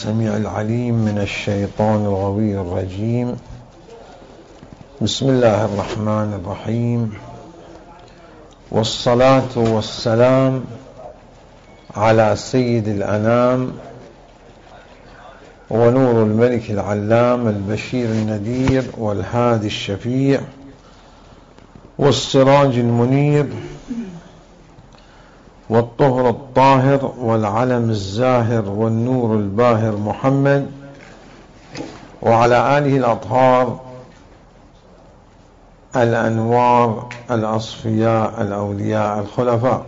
السميع العليم من الشيطان الغوي الرجيم. بسم الله الرحمن الرحيم، والصلاة والسلام على سيد الأنام ونور الملك العلام البشير النذير والهادي الشفيع والسراج المنير والطهر الطاهر والعلم الزاهر والنور الباهر محمد وعلى آله الأطهار الأنوار الأصفياء الأولياء الخلفاء.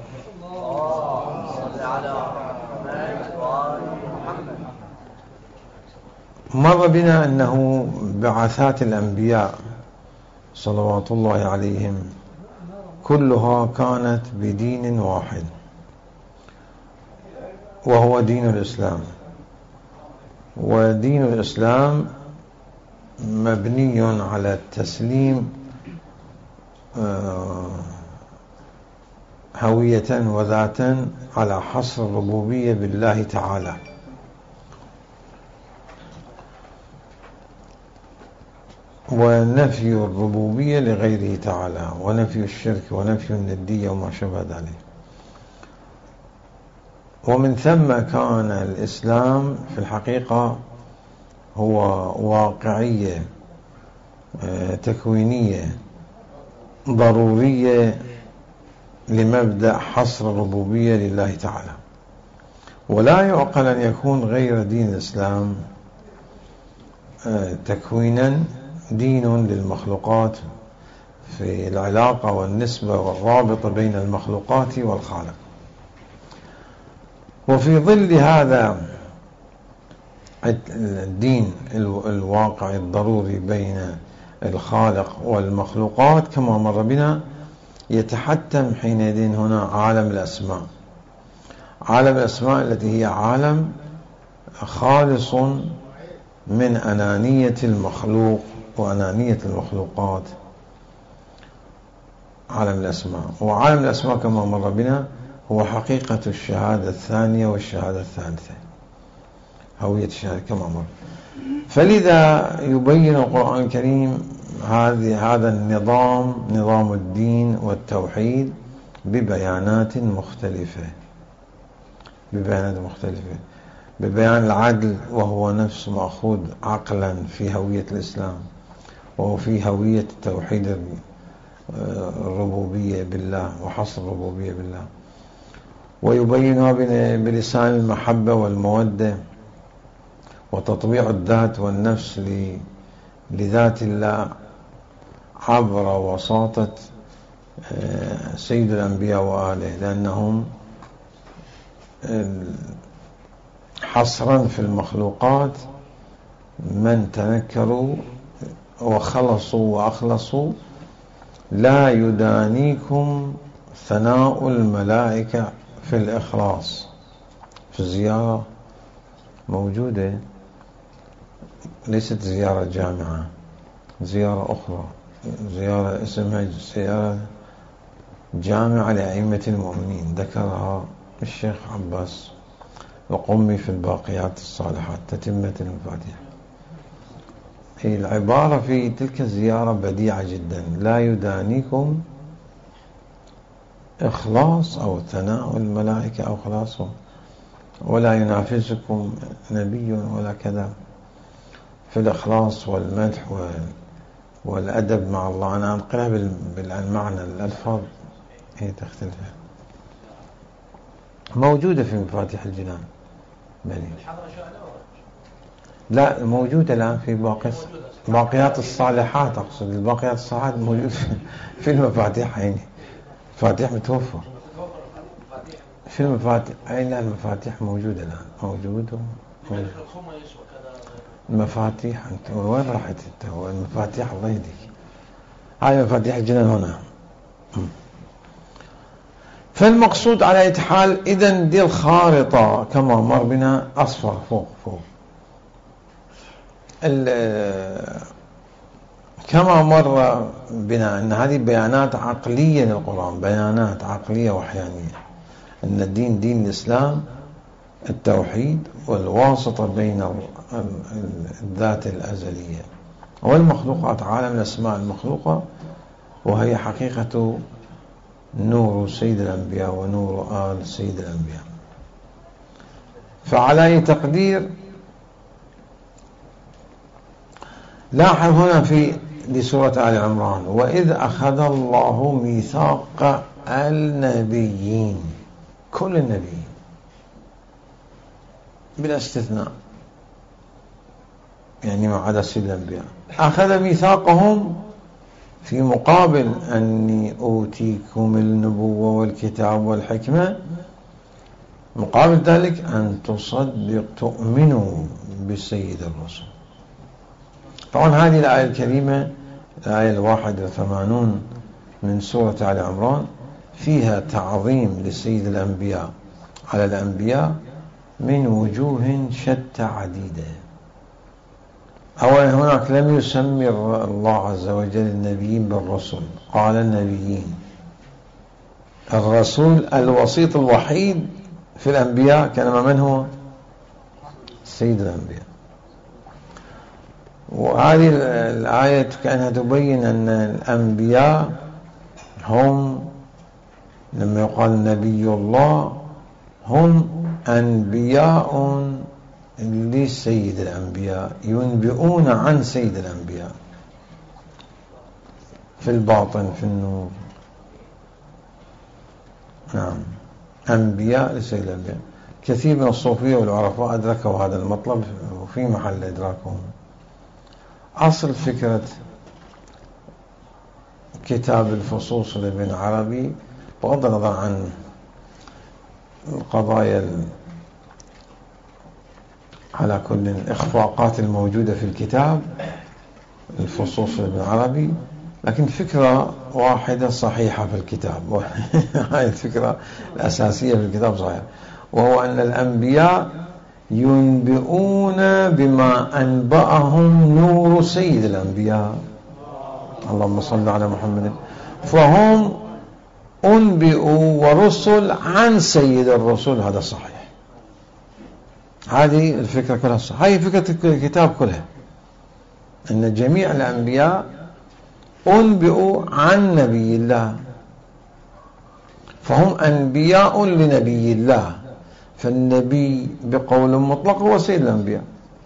مر بنا أنه بعثات الأنبياء صلوات الله عليهم كلها كانت بدين واحد، وهو دين الإسلام. ودين الإسلام مبني على التسليم هوية وذاتا على حصر الربوبية بالله تعالى، ونفي الربوبية لغيره تعالى، ونفي الشرك ونفي الندية وما شابه ذلك. ومن ثم كان الإسلام في الحقيقة هو واقعية تكوينية ضرورية لمبدأ حصر الربوبية لله تعالى، ولا يعقل أن يكون غير دين الإسلام تكوينا دين للمخلوقات في العلاقة والنسبة والرابط بين المخلوقات والخالق. وفي ظل هذا الدين الواقع الضروري بين الخالق والمخلوقات كما مر بنا، يتحتم حينئذ هنا عالم الأسماء. عالم الأسماء التي هي عالم خالص من أنانية المخلوق وأنانية المخلوقات، عالم الأسماء. وعالم الأسماء كما مر بنا هو حقيقة الشهادة الثانية والشهادة الثالثة، هوية الشهادة كما مر. فلذا يبين القرآن الكريم هذا النظام، نظام الدين والتوحيد، ببيانات مختلفة، ببيان العدل، وهو نفس مأخوذ عقلا في هوية الإسلام، وهو في هوية توحيد الربوبية بالله وحصر الربوبية بالله. ويبينها بلسان المحبة والمودة وتطبيع الذات والنفس لذات الله عبر وساطة سيد الأنبياء وآله، لأنهم حصرا في المخلوقات من تنكروا وخلصوا وأخلصوا. لا يدانيكم ثناء الملائكة في الإخلاص. في الزيارة موجودة، ليست زيارة جامعة، زيارة أخرى، زيارة اسمها زيارة جامعة لأئمة المؤمنين، ذكرها الشيخ عباس القمي في الباقيات الصالحات تتمة المفاتيح. هي العبارة في تلك الزيارة بديعة جدا: لا يدانيكم إخلاص أو ثناء الملائكة أو خلاصهم، ولا ينافسكم نبي ولا كذا في الإخلاص والمدح والأدب مع الله. أنا أنقلها بالمعنى، الألفاظ هي تختلف، موجودة في مفاتيح الجنان بني. لا، موجودة الآن في باقيات الصالحات. أقصد الباقيات الصالحات موجودة في المفاتيح. عيني مفاتيح متوفر في المفاتيح. أين المفاتيح موجودة الآن؟ موجودة المفاتيح. أنت وين راحت أنت؟ هو المفاتيح الله يهديك، هاي مفاتيح الجنان هنا. فالمقصود على أي حال، إذن دي الخارطة كما مر بنا أصفر فوق كما مر بنا أن هذه بيانات عقلية للقرآن، بيانات عقلية وحيانية، أن الدين دين الإسلام التوحيد والواسطة بين الذات الأزلية والمخلوقات، عالم الأسماء المخلوقة، وهي حقيقة نور سيد الأنبياء ونور آل سيد الأنبياء. فعلى أي تقدير لاحظ هنا في لسورة آل عمران: وإذ أخذ الله ميثاق النبيين، كل النبيين بلا استثناء، يعني ما عدا سيد الأنبياء، أخذ ميثاقهم في مقابل أني أوتيكم النبوة والكتاب والحكمة، مقابل ذلك أن تؤمنوا بسيد الرسل. طبعا هذه الآية الكريمة، الآية 81 من سورة آل عمران، فيها تعظيم لسيد الأنبياء على الأنبياء من وجوه شتى عديدة. أولا هناك لم يسمي الله عز وجل النبيين بالرسل، قال النبيين. الرسول الوسيط الوحيد في الأنبياء كان من هو؟ سيد الأنبياء. وهذه الآية كأنها تبين أن الأنبياء هم، لما يقال نبي الله، هم أنبياء لسيد الأنبياء، ينبئون عن سيد الأنبياء في الباطن في النور. نعم، أنبياء لسيد الأنبياء. كثير من الصوفية والعرفاء أدركوا هذا المطلب وفي محل إدراكهم. أصل فكرة كتاب الفصوص لابن عربي، بغض النظر عن القضايا على كل الإخفاقات الموجودة في الكتاب الفصوص لابن عربي، لكن فكرة واحدة صحيحة في الكتاب هاي الفكرة الأساسية في الكتاب صحيحة، وهو أن الأنبياء ينبئون بما أنبأهم نور سيد الأنبياء، اللهم صل على محمد. فهم أنبئوا ورسل عن سيد الرسل، هذا صحيح. هذه الفكرة كلها صحيح، هذه فكرة الكتاب كلها، أن جميع الأنبياء أنبئوا عن نبي الله، فهم أنبياء لنبي الله. فالنبي بقول مطلق هو سيد الأنبياء.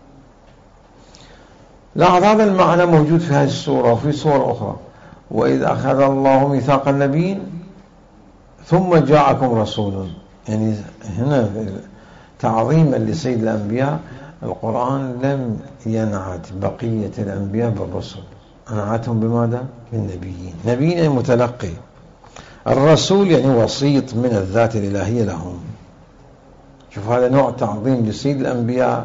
لاحظ هذا المعنى موجود في هذه السورة وفي سور أخرى: وإذ أخذ الله ميثاق النبيين ثم جاءكم رسول. يعني هنا تعظيما لسيد الأنبياء، القرآن لم ينعت بقية الأنبياء بالرسل، أنعتهم بماذا؟ بالنبيين. نبيين يعني متلقي، الرسول يعني وسيط من الذات الإلهية لهم. شوف هذا نوع تعظيم لسيد الأنبياء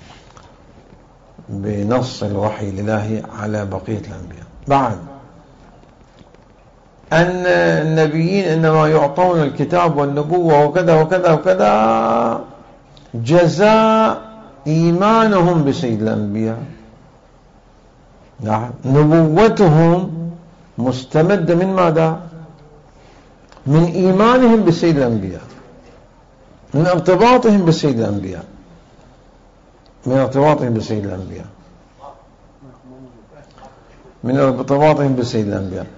بنص الوحي الإلهي على بقية الأنبياء. بعد أن النبيين إنما يعطون الكتاب والنبوة وكذا وكذا وكذا جزاء إيمانهم بسيد الأنبياء. نبوتهم مستمدة من ماذا؟ من إيمانهم بسيد الأنبياء، من ارتباطهم بسيد الأنبياء، من ارتباطهم بسيد الأنبياء، من ارتباطهم بسيد الأنبياء.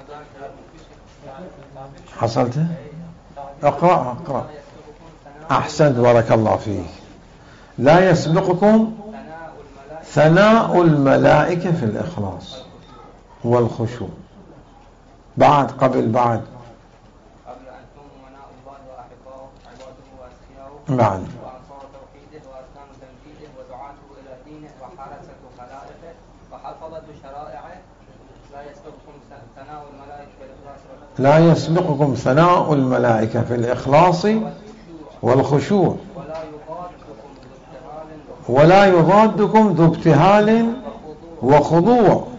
حصلت؟ اقرأ. أحسنت، بارك الله فيك. لا يسبقكم ثناء الملائكة في الإخلاص والخشوع. بعد بعد بعد لا يسبقكم ثناء الملائكة في الإخلاص والخشوع ولا يضادكم ذو ابتهال وخضوع.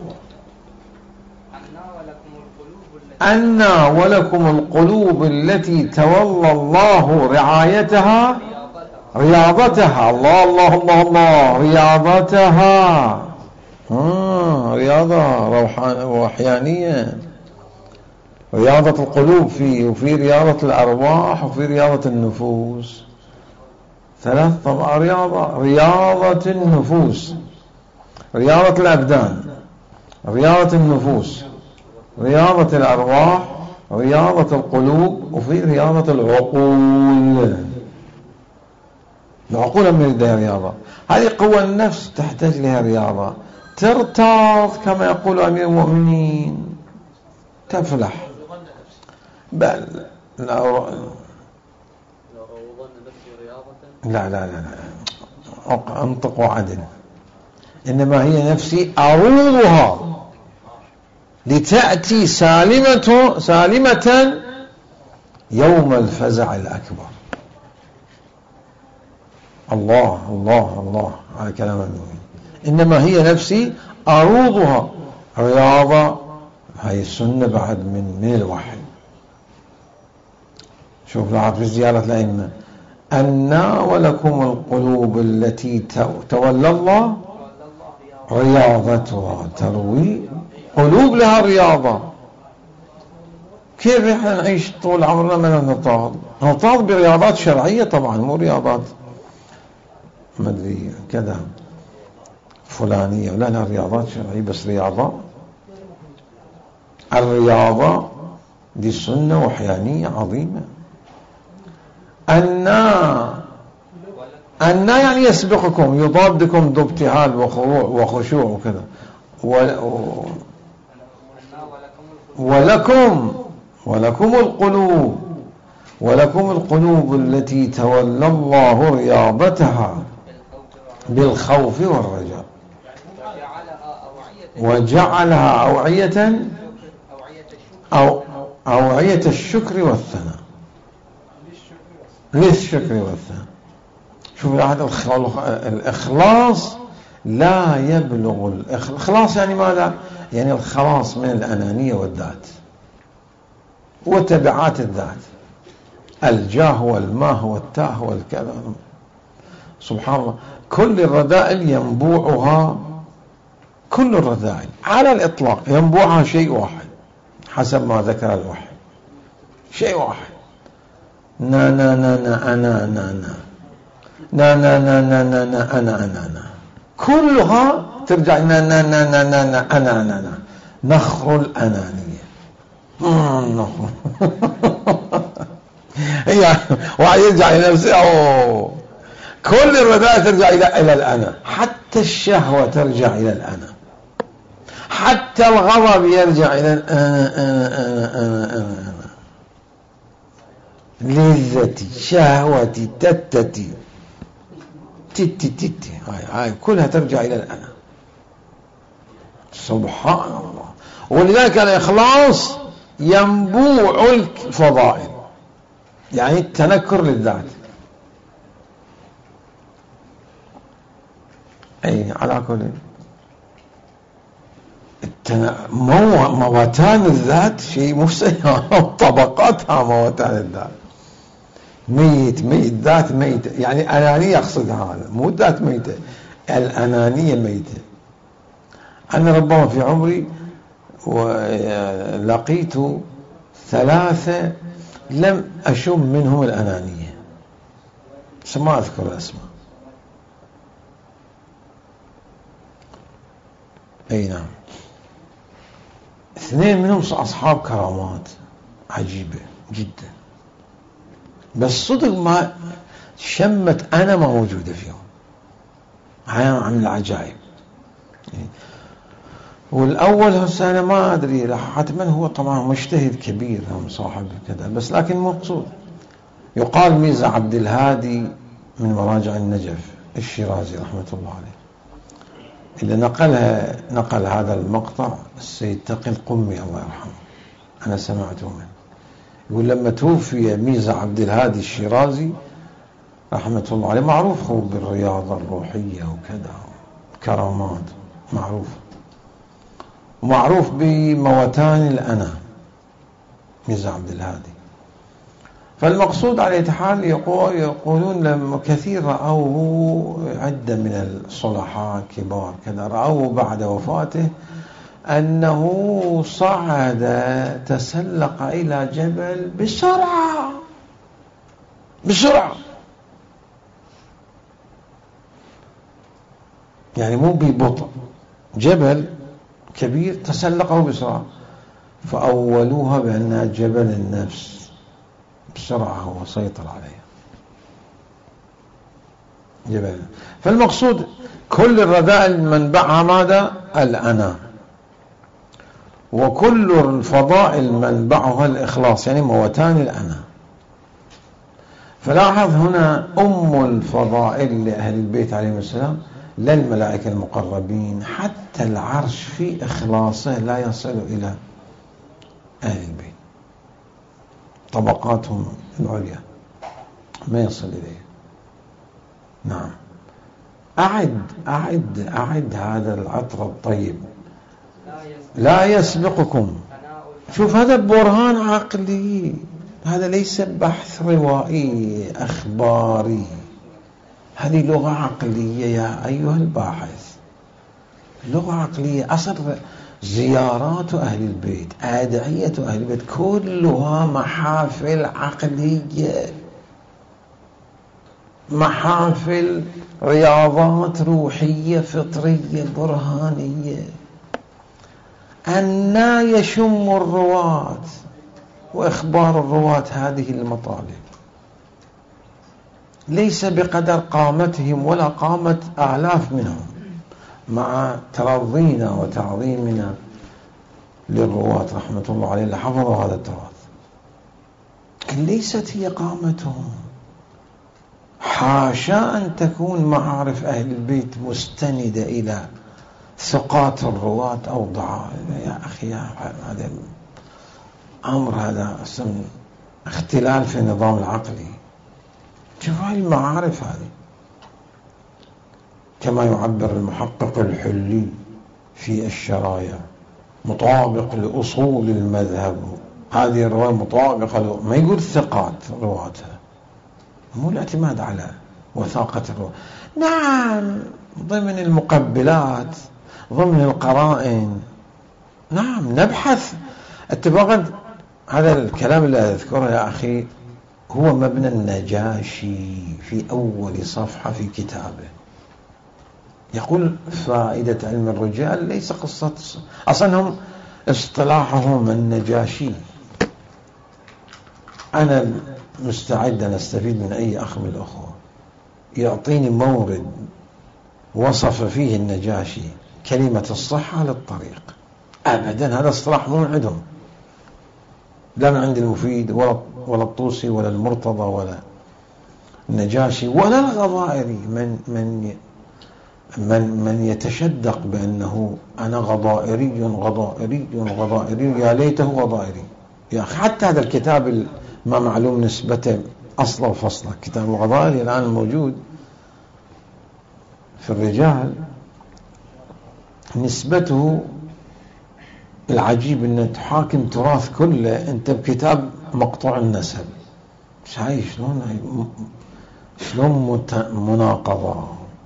أنا ولكم القلوب التي تولى الله رعايتها رياضتها. الله الله الله الله، رياضتها، رياضة روحانية، رياضة القلوب فيه، وفي رياضة الأرواح، وفي رياضة النفوس. ثلاث طبعا رياضة: رياضة النفوس، رياضة الأبدان، رياضة النفوس، رياضة الأرواح، رياضة القلوب، وفي رياضة العقول. العقول من لديها رياضة. هذه قوى النفس تحتاج لها رياضة. ترتاض كما يقول أمير المؤمنين، تفلح. بل لا لا لا لا انطق وعدل. إنما هي نفسي أروضها لتأتي سالمة يوم الفزع الأكبر. الله الله الله على كلام المؤمن. إنما هي نفسي أروضها. رياضة هاي السنة بعد من الوحي. شوف لاحظ في زيارة الأئمة: أنا ولكم القلوب التي تولى الله رياضتها تروي. قلوب لها رياضة. كيف احنا نعيش طول عمرنا من نرتاض برياضات شرعية طبعا، مو رياضات ما ادري كذا فلانية، لا رياضات شرعية. بس الرياضة دي سنة وحيانية عظيمة. أن يعني يسبقكم، يضادكم ذو ابتهال وخشوع وكذا. ولكم القلوب التي تولى الله رياضتها بالخوف والرجاء، وجعلها أوعية الشكر والثناء. للشكر والثناء. شوف الإخلاص لا يبلغ. الإخلاص يعني ماذا؟ يعني الخلاص من الأنانية والذات وتبعات الذات، الجاه والماه والتاه والكذا. سبحان الله. كل الرذائل ينبوعها، كل الرذائل على الإطلاق ينبوعها شيء واحد حسب ما ذكر الوحي. شيء واحد: نا نا نا نا أنا نا نا نا نا نا نا نا نا أنا أنا نا. كلها ترجع نا نا نا نا نا نا أنا أنا نا. نخر الأنانية. نخر يعني واحد يرجع إلى نفسه. كل الرذائل ترجع إلى الأنا. حتى الشهوة ترجع إلى الأنا. حتى الغضب يرجع إلى الأنا. لذتي، شهوتي، تتتي، تتي، هاي كلها ترجع إلى الأنا. سبحان الله. ولذلك الإخلاص ينبوع الفضائل، يعني التنكر للذات. أي على كل موتان الذات شيء مستحيل. طبقاتها موتان الذات. ميت ذات ميتة، يعني أنانية أقصد هذا، مو ذات ميتة، الأنانية ميتة. أنا ربما في عمري ولقيت 3 لم أشم منهم الأنانية، بس ما أذكر الأسماء. أي نعم. 2 منهم أصحاب كرامات عجيبة جدا، بس صدق ما شمت أنا ما موجودة فيهم. عن العجائب. والأول هسه أنا ما أدري، حتما هو طبعا مجتهد كبير هم صاحب كذا، بس لكن مقصود. يقال ميزة عبد الهادي من مراجع النجف الشيرازي رحمة الله عليه، اللي نقل هذا المقطع السيد تقي القمي الله يرحمه، أنا سمعته منه. يقول لما توفي ميزة عبد الهادي الشيرازي رحمة الله عليه، معروف هو بالرياضة الروحية وكذا، كرامات معروف، ومعروف بموتان الأنا ميزة عبد الهادي. فالمقصود على حال يقولون لما كثير رأوه، عدة من الصلحاء كبار كذا رأوه بعد وفاته أنه صعد تسلق إلى جبل بسرعة يعني مو ببطء، جبل كبير تسلقه بسرعة، فأولوها بأنها جبل النفس، بسرعة هو سيطر عليها جبل. فالمقصود كل الرذائل منبعها ماذا؟ الأنا، وكل الفضائل منبعها الإخلاص، يعني موتان الأنا. فلاحظ هنا أم الفضائل لأهل البيت عليهم السلام لا الملائكة المقربين، حتى العرش في إخلاصه لا يصل إلى أهل البيت، طبقاتهم العليا ما يصل إليه. نعم. أعد هذا العطر الطيب، لا يسبقكم. شوف هذا برهان عقلي، هذا ليس بحث روائي أخباري، هذه لغة عقلية يا أيها الباحث، لغة عقلية. أصل زيارات أهل البيت، أدعية أهل البيت، كلها محافل عقلية، محافل رياضات روحية فطرية برهانية. أنا يشم الرواة وإخبار الرواة هذه المطالب، ليس بقدر قامتهم ولا قامة آلاف منهم، مع ترضينا وتعظيمنا للرواة رحمة الله عليه لحفظوا هذا التراث، ليست هي قامتهم. حاشا أن تكون معارف أهل البيت مستندة إلى ثقات الرواة أو ضعاف. يا أخي هذا أمر، هذا اختلال في النظام العقلي. شوف هاي المعارف هذه، كما يعبر المحقق الحلي في الشرايع، مطابق لأصول المذهب. هذه الرواية مطابقة، ما يقول ثقات رواتها، مو الاعتماد على وثاقة الرواة. نعم ضمن المقبلات، ضمن القرائن، نعم نبحث اتفاقا. هذا الكلام اللي أذكره يا أخي هو مبنى النجاشي في أول صفحة في كتابه. يقول فائدة علم الرجال ليس قصة، أصلا هم اصطلاحهم النجاشي. أنا مستعد أن أستفيد من أي أخ من الأخوة يعطيني مورد وصف فيه النجاشي كلمة الصحة للطريق. أبدا هذا اصطلاح مو من عندهم، لا من عند المفيد ولا الطوسي ولا المرتضى ولا النجاشي ولا الغضائري. من يتشدق بأنه أنا غضائري غضائري غضائري، يا ليته غضائري يا أخي. حتى هذا الكتاب ما معلوم نسبته أصلا وفصلا، كتاب الغضائري الآن الموجود في الرجال، نسبته العجيب أنه تحاكم تراث كله أنت بكتاب مقطوع النسب. شايف شلون مناقضة.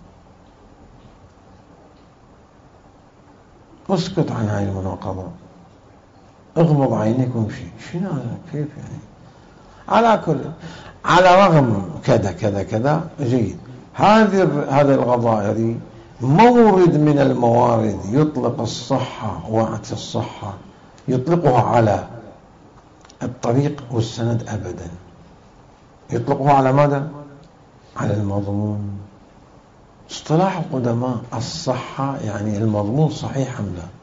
اسكت عن هاي المناقضة، اغمض عينيك وامشي. شنو كيف يعني؟ على كل، على رغم كذا كذا كذا جيد. هذا الغضائري مورد من الموارد يطلق الصحة، وقت الصحة يطلقها على الطريق والسند أبدا، يطلقها على ماذا؟ على المضمون. اصطلاح القدماء الصحة يعني المضمون صحيح أم لا.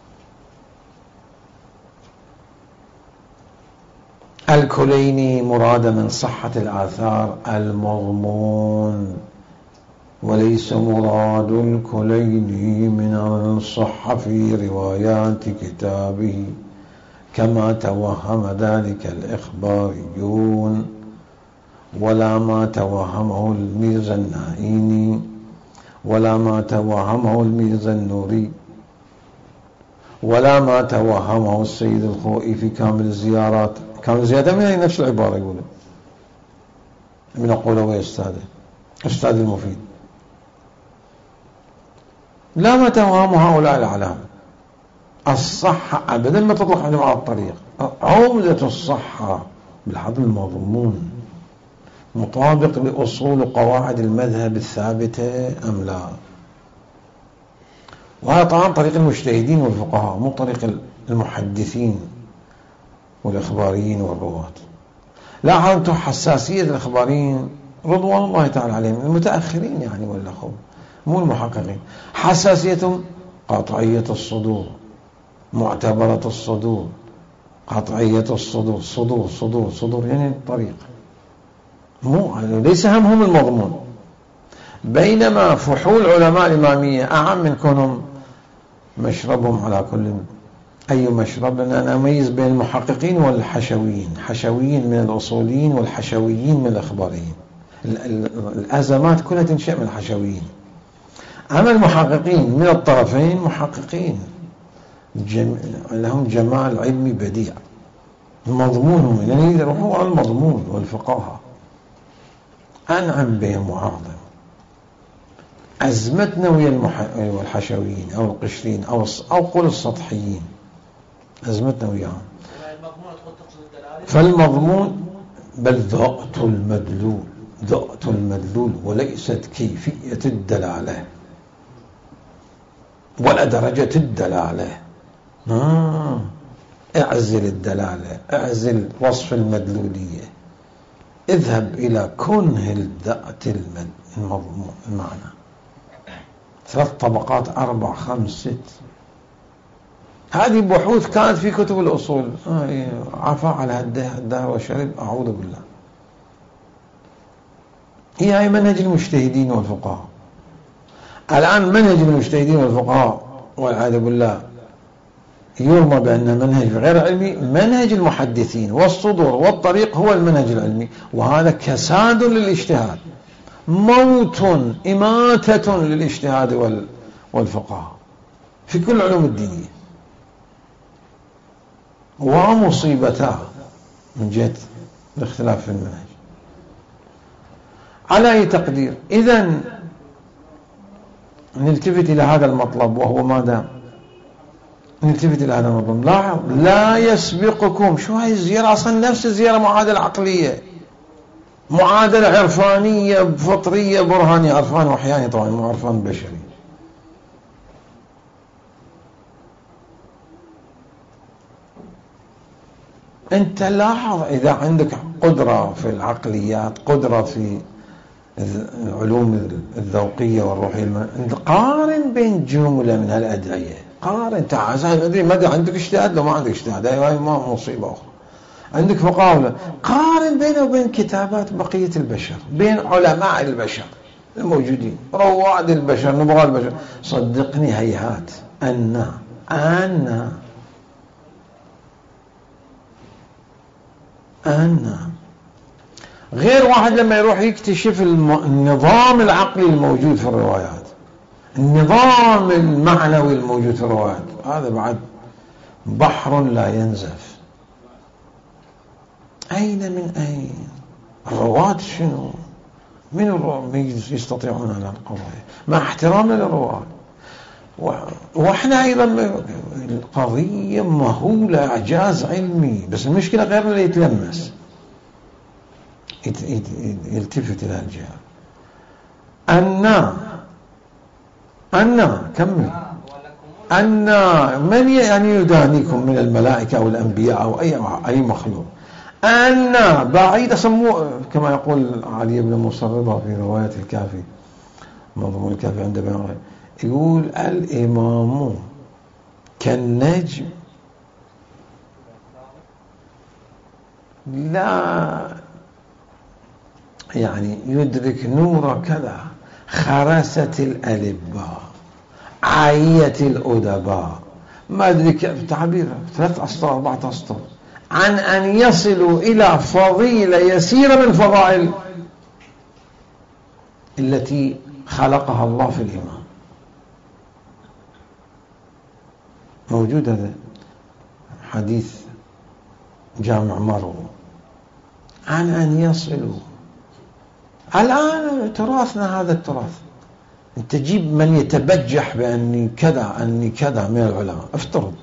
الكليني مراد من صحة الآثار المضمون، وليس مراد الكليني من الصحة في روايات كتابه كما توهم ذلك الإخباريون، ولا ما توهمه الميزانائيني، ولا ما توهمه الميزانوري، ولا ما توهمه السيد الخوئي في كامل الزيارات. كامل الزيارات من نفس العبارة يقول من قولوي أستاذ المفيد. لا ما توهم هؤلاء الأعلام. الصحة أبدا ما تطلق عليهم على الطريق. عمدة الصحة بالحظ المضمون مطابق لأصول قواعد المذهب الثابتة أم لا. وهذا طبعا طريق المجتهدين والفقهاء، مو طريق المحدثين والإخباريين والرواة. لاحظوا أنتم حساسية الإخباريين رضوان الله تعالى عليهم، المتأخرين يعني ولا مو المحققين، حساسيتهم قطعية الصدور، معتبرة الصدور، قطعية الصدور، صدور صدور صدور، يعني الطريق، مو ليس همهم المضمون. بينما فحول علماء الإمامية أعم من كونهم مشربهم على كل أي مشرب، لأن أنا أميز بين المحققين والحشويين، حشويين من الأصوليين والحشويين من الإخباريين. الأزمات كلها تنشأ من الحشويين. أما المحققين من الطرفين محققين لهم جمال علمي بديع، مضمونهم يعني يروحوا على المضمون والفقاهة، أنعم بهم وأعظم. أزمتنا ويا الحشويين أو القشرين أو قول السطحيين، أزمتنا وياهم. فالمضمون بل ذات المدلول، ذات المدلول وليست كيفية الدلالة ولا درجة الدلالة. اعزل الدلالة، اعزل وصف المدلولية، اذهب إلى كنه الذات المضمون المعنى. 3 طبقات 4 5 6، هذه بحوث كانت في كتب الأصول. عفا على هده وشرب، أعوذ بالله. هي منهج المجتهدين والفقهاء. الآن منهج المجتهدين والفقهاء والعياذ بالله يرمى بأن منهج غير علمي. منهج المحدثين والصدور والطريق هو المنهج العلمي، وهذا كساد للاجتهاد، موت إماتة للاجتهاد والفقهاء في كل العلوم الدينية، ومصيبتها من جهة الاختلاف في المنهج. على أي تقدير إذن نلتفت إلى هذا المطلب، وهو ماذا؟ نلتفت إلى هذا المطلب. لا يسبقكم. شو هاي الزيارة؟ أصلا نفس الزيارة معادلة عقلية، معادلة عرفانية فطرية برهانية، عرفان وحياني طبعا، مو عرفان بشري. أنت لاحظ إذا عندك قدرة في العقليات، قدرة في العلوم الذوقية والروحية، قارن بين جملة من هالأدعية، قارن تعال أدري ماذا عندك اجتهاد لو ما عندك اجتهاد، هاي ما مصيبة أخرى. عندك فقاهة، قارن بينه وبين كتابات بقية البشر، بين علماء البشر الموجودين، رواد البشر، نبغى البشر. صدقني هيهات. أن غير واحد لما يروح يكتشف النظام العقلي الموجود في الروايات، النظام المعنوي الموجود في الروايات، هذا بعد بحر لا ينزف. أين من أين؟ الرواة شنو؟ من الرواة يستطيعون على القضايا مع احترامنا للرواة؟ وإحنا أيضا القضية مهولة، إعجاز علمي، بس المشكلة غير اللي يتلمس يلتفت إلى الجهة. أن كمل. أن من يعني يدانيكم من الملائكة أو الأنبياء أو أي مخلوق. أن بعيد سموه كما يقول علي بن مصربة في رواية الكافي، مضمون الكافي عند بن، يقول الإمام كالنجم لا يعني يدرك نور كذا، خرست الألباء، عاية الأدباء، ما أدري كيف تعبير، 3 أسطر 4 أسطر، عن أن يصلوا إلى فضيلة يسيرة من فضائل التي خلقها الله في الإمام. موجود هذا حديث جامع مرو، عن أن يصلوا. الآن تراثنا هذا التراث، أنت تجيب من يتبجح بأني كذا من العلماء، افترض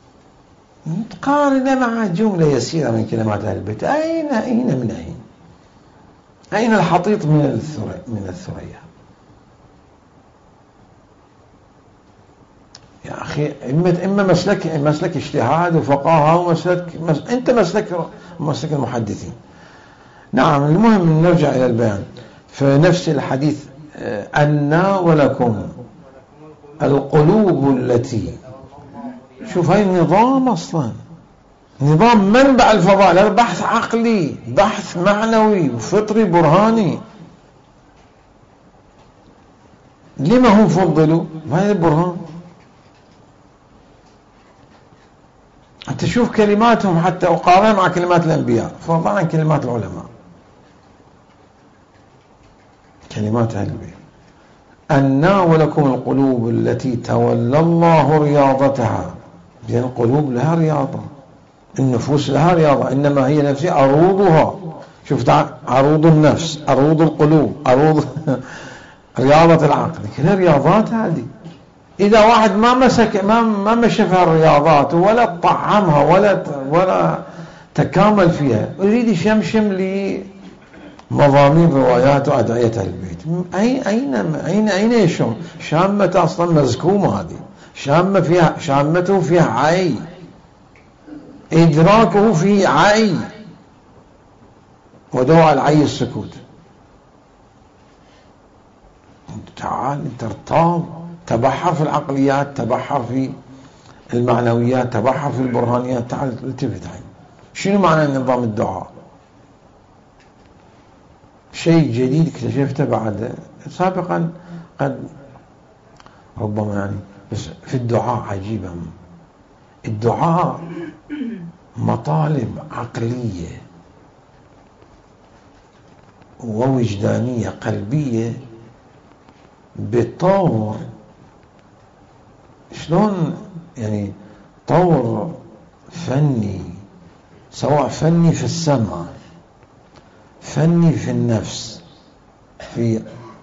تقارن مع جملة يسيرة من كلمات أهل البيت. أين الحطيط من الثريا؟ يا أخي إما مسلك اجتهاد وفقاهة أنت مسلك المحدثين. نعم. المهم نرجع إلى البيان. فنفس الحديث أنا ولكم القلوب التي، شوف هاي النظام أصلا نظام منبع الفضائل، هذا بحث عقلي، بحث معنوي فطري برهاني. لما هم فضلوا؟ هذا البرهان. أنت تشوف كلماتهم حتى وقارنها مع كلمات الأنبياء، فضلا عن كلمات العلماء. كلمات أهل البيت أنا ولكم القلوب التي تولى الله رياضتها. لأن القلوب لها رياضة، النفوس لها رياضة، إنما هي نفسها عروضها. شوف عروض النفس، عروض القلوب، عروض رياضة العقل، كلها رياضات هذه. إذا واحد ما مسك ما مشى فيها الرياضات ولا طعمها ولا تكامل فيها، يريد يشمشم لمضامين روايات وأدعية البيت. أين يشم؟ شامة أصلا مزكومة هذه، شامته فيها عي، إدراكه فيه عي، ودواء العي السكوت. تعال ارتاض، تبحر في العقليات، تبحر في المعنويات، تبحر في البرهانيات. تعال التفت هاي. شنو معنى نظام الدعاء؟ شيء جديد اكتشفته بعد سابقا، قد ربما يعني، بس في الدعاء عجيبة. الدعاء مطالب عقلية ووجدانية قلبية بطور، شلون يعني طور فني، سواء فني في السمع، فني في النفس، في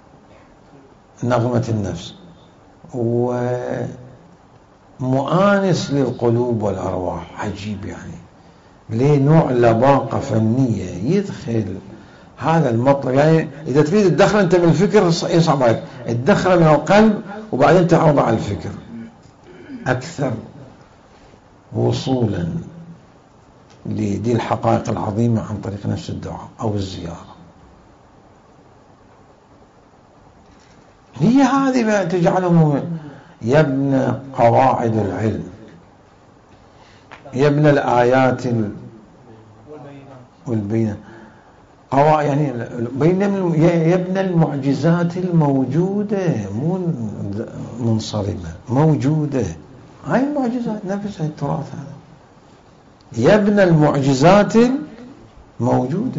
نغمة النفس، ومؤانس للقلوب والأرواح. عجيب يعني، ليه نوع لباقة فنية يدخل هذا المطلب. يعني إذا تريد تدخل أنت من الفكر يصعب عليك، تدخل من القلب وبعدين تعرض على الفكر أكثر وصولا لدي الحقائق العظيمة عن طريق نفس الدعاء أو الزيارة. هي هذه تجعلهم يبنى قواعد العلم، يبنى الآيات والبينة، يعني يبنى المعجزات الموجودة، مو منصرمة، موجودة. هاي المعجزات نفسها التراث هذا، يبنى المعجزات الموجودة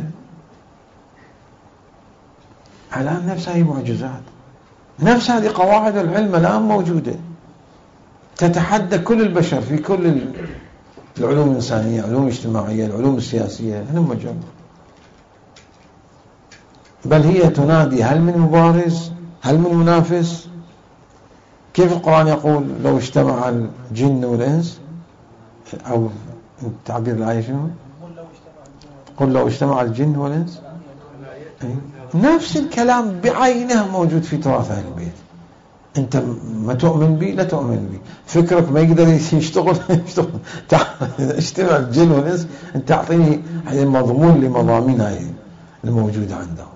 على نفسها. هي معجزات، نفس هذه قواعد العلم الآن موجودة، تتحدى كل البشر في كل العلوم الإنسانية، العلوم الاجتماعية، العلوم السياسية، هلم جرة. بل هي تنادي هل من مبارز، هل من منافس. كيف القرآن يقول لو اجتمع الجن والإنس، أو تعبير الآية شنو؟ قل لو اجتمع الجن والإنس. نفس الكلام بعينه موجود في تراث أهل البيت. أنت ما تؤمن به لا تؤمن به، فكرك ما يقدر يشتغل اجتمع الجن والإنس، أنت أعطيني مضمون لمضامين هاي الموجودة عندهم.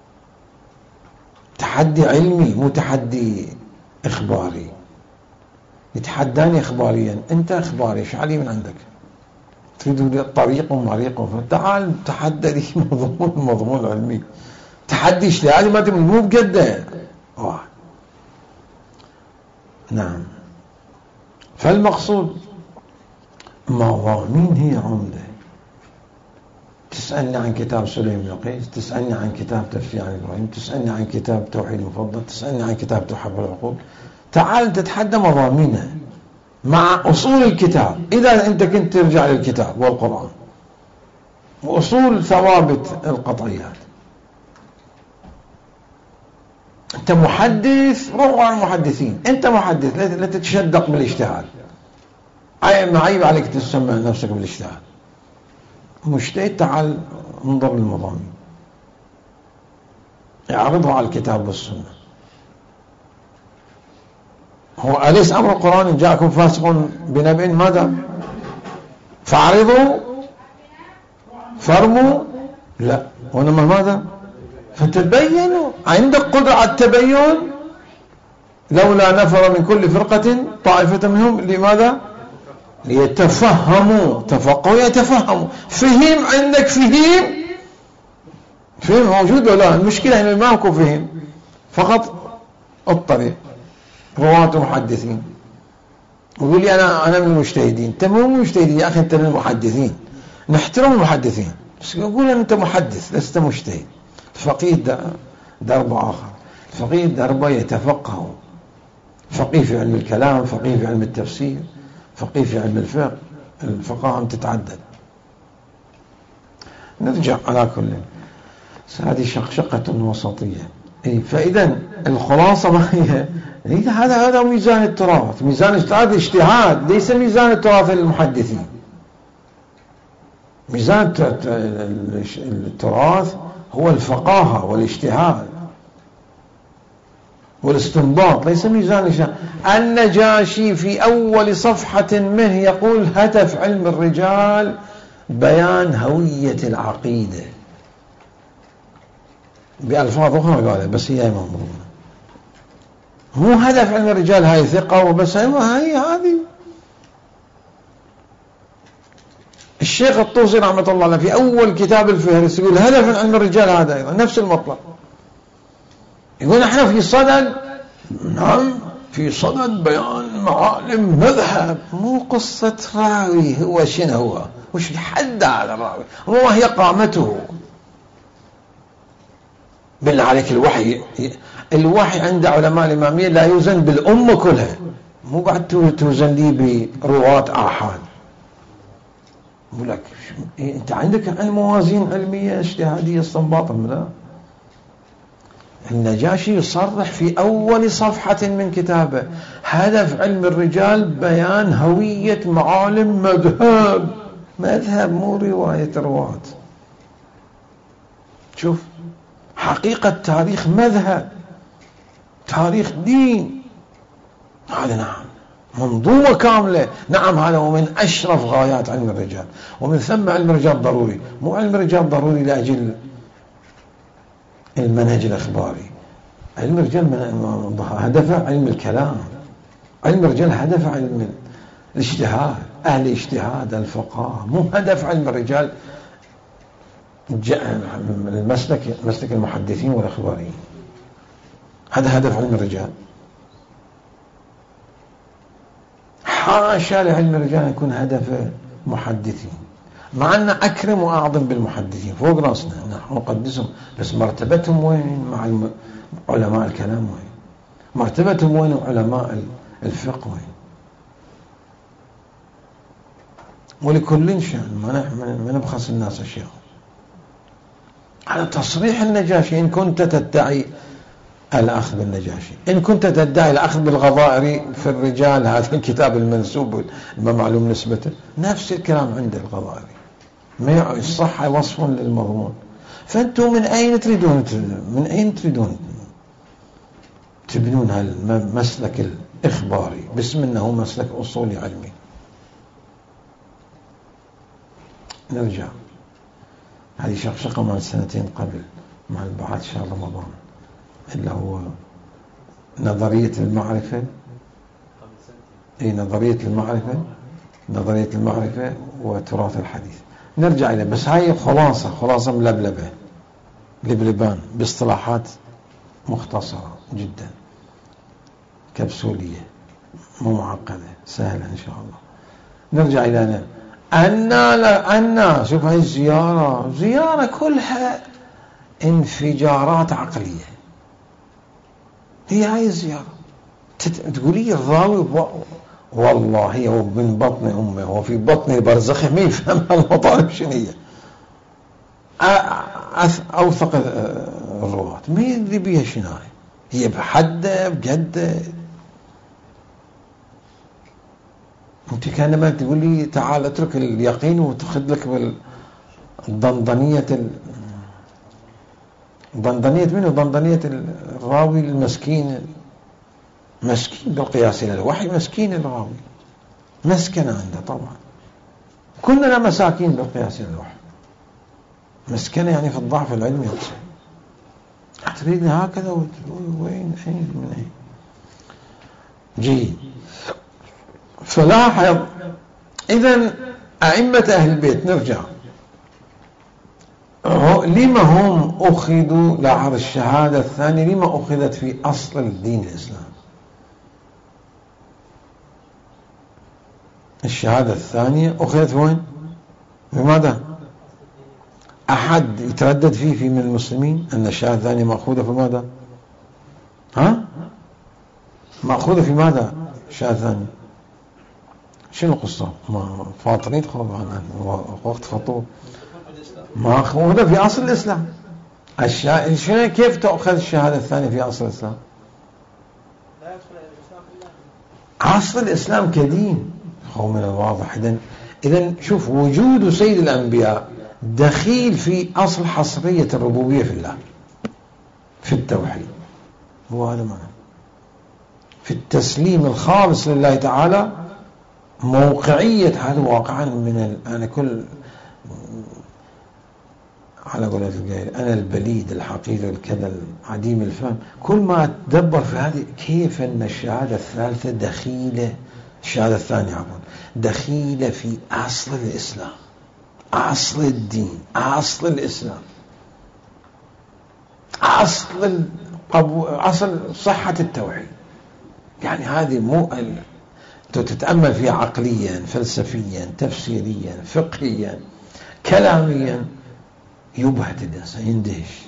تحدي علمي مو تحدي إخباري. يتحداني إخباريا، أنت إخباري، ايش علي من عندك؟ تريد طريق ومريق، تعال تحدى لي مضمون علمي. تحدي اجتهادي ما تبغى، مو بقده واحد. نعم. فالمقصود مضامين هي عمدة. تسألني عن كتاب سليم بن قيس، تسألني عن كتاب تفسير عن إبراهيم، تسألني عن كتاب توحيد المفضل، تسألني عن كتاب تحف العقول. تعال تتحدى مضامينه مع أصول الكتاب، إذا أنت كنت ترجع للكتاب والقرآن وأصول ثوابت القطعيات. أنت محدث، روح عن المحدثين. أنت محدث، لا تتشدق بالاجتهاد. عيب عليك تسمع نفسك بالاجتهاد. مجتهد، تعال انظر للمضامين، اعرضها على الكتاب والسنة. هو أليس أمر القرآن إن جاءكم فاسق بنبأ ماذا؟ فاعرضوا فارموا؟ لا، وإنما ماذا؟ فتبينوا. عندك قدرة على التبين. لولا نفر من كل فرقة طائفة منهم لماذا؟ ليتفهموا. تفقهوا يتفهموا. فهم عندك فهم موجود ولا لا؟ المشكلة هنا ماكو فهم، فقط الطريق رواة محدثين. ويقول لي أنا من المجتهدين. أنت مو مجتهدين يا أخي، أنت من المحدثين. نحترم المحدثين، بس يقول أنت محدث لست مجتهد. الفقيه درب آخر. الفقيه دربه يتفقه، فقيه في علم الكلام، فقيه في علم التفسير، فقيه في علم الفقه. الفقاهة تتعدد. نرجع على كل هذه شقشقة وسطية. فإذا الخلاصة ما هي؟ هذا ميزان التراث. ميزان التراث اجتهاد، ليس ميزان التراث للمحدثين. ميزان التراث هو الفقاهة والاجتهاد والاستنباط، ليس ميزان الاجتهاد. النجاشي في أول صفحة منه يقول: هدف علم الرجال بيان هوية العقيدة. بألفاظ أخرى قالها، بس هي مضمونة. مو هدف علم الرجال هاي ثقة وبس، هاي هذه. الشيخ الطوسي رحمة الله عليه في أول كتاب الفهرس يقول: هدف علم الرجال هذا أيضا نفس المطلب. يقول: احنا في صدد، نعم، في صدد بيان معالم مذهب. مو قصة راوي هو شنو هو، وش حد هذا الراوي، وما هي قامته. بالله عليك، الوحي عند علماء الإمامية لا يوزن بالأمة كلها، مو بعد توزن لي برواة آحاد. يقول لك أنت عندك موازين علمية اجتهادية استنباطا؟ لا. النجاشي يصرح في أول صفحة من كتابه: هدف علم الرجال بيان هوية معالم مذهب، مو رواية رواة. شوف، حقيقة تاريخ مذهب، تاريخ دين، هذا نعم منظومة كاملة. نعم، هذا هو من أشرف غايات علم الرجال، ومن ثم علم الرجال ضروري. مو علم الرجال ضروري لأجل المنهج الإخباري. علم الرجال هدفه علم الكلام. علم الرجال هدفه علم الاجتهاد، أهل الاجتهاد الفقهاء. مو هدف علم الرجال مسلك المحدثين والإخباريين. هذا هدف علم الرجال. حاشا لعلم الرجال أن يكون هدفه محدثين، مع أن أكرم وأعظم بالمحدثين فوق رأسنا، نحن نقدسهم، بس مرتبتهم وين مع علماء الكلام؟ وين مرتبتهم؟ وين علماء الفقه؟ وين؟ ولكل شأن، ما نبخس الناس أشياء. على تصريح النجاشي: إن كنت تدعي الأخذ بالنجاشي، إن كنت تدعي الأخذ بالغضائري في الرجال، هذا الكتاب المنسوب ما معلوم نسبته، نفس الكلام عند الغضائري، ما يصح وصف للمضمون. فأنتم من أين تريدون تبنون هالمسلك الإخباري باسم أنه مسلك أصولي علمي؟ نرجع. هذه شقشقة مع سنتين قبل، مع بعد شهر رمضان، اللي هو نظرية المعرفة. نظرية المعرفة وتراث الحديث. نرجع إليه، بس هاي خلاصة ملبلبة، لبلبان باصطلاحات مختصرة جدا، كبسولية، مو معقدة، سهلة إن شاء الله. نرجع إلى أن شوف، هاي زيارة كلها انفجارات عقلية. هي هاي الزيارة. تقولي الراوي والله هو من بطن أمه، هو في بطن برزخه، ما يفهم المطالب شنو هي. أوثق الرواة ما يدري بيها شنو هي بحده بجده. أنت كان ما تقول لي تعال اترك اليقين وتأخذ لك بالضندنية منه، ضندنية الراوي المسكين مسكين بالقياس إلى الوحي، مسكين الراوي، مسكنة عنده طبعا، كلنا مساكين بالقياس إلى الوحي. مسكنة يعني في الضعف العلمي يقصد. تريد هكذا وين من أين؟ جيد. فلاحظ إذن أئمة أهل البيت نرجع لما هم أخذوا، لاحظ الشهادة الثانية لما أخذت في أصل الدين الإسلام. الشهادة الثانية أخذت وين؟ بماذا؟ أحد يتردد فيه من المسلمين أن الشهادة الثانية مأخوذة في ماذا؟ مأخوذة في ماذا الشهادة الثانية؟ شنو القصة؟ ما فاطرين طبعا وقت فطور، مأخوذة في أصل الإسلام. كيف تأخذ الشهادة الثانية في أصل الإسلام؟ أصل الإسلام كدين هو من الواضح. إذن شوف، وجود سيد الأنبياء دخيل في أصل حصرية الربوبية في الله، في التوحيد، هو هذا معنى في التسليم الخالص لله تعالى. موقعية هذا واقعا من أنا كل على قولة القائل أنا البليد الحقيقي الكذا عديم الفهم، كل ما أتدبر في هذه كيف أن الشهادة الثالثة دخيلة، الشهادة الثانية عفوا، دخيلة في أصل الإسلام، أصل الدين، أصل الإسلام، أصل صحة التوحيد. يعني هذه مو تتأمل فيها عقليا فلسفيا تفسيريا فقهيا كلاميا يبهت الإنسان، يندهش.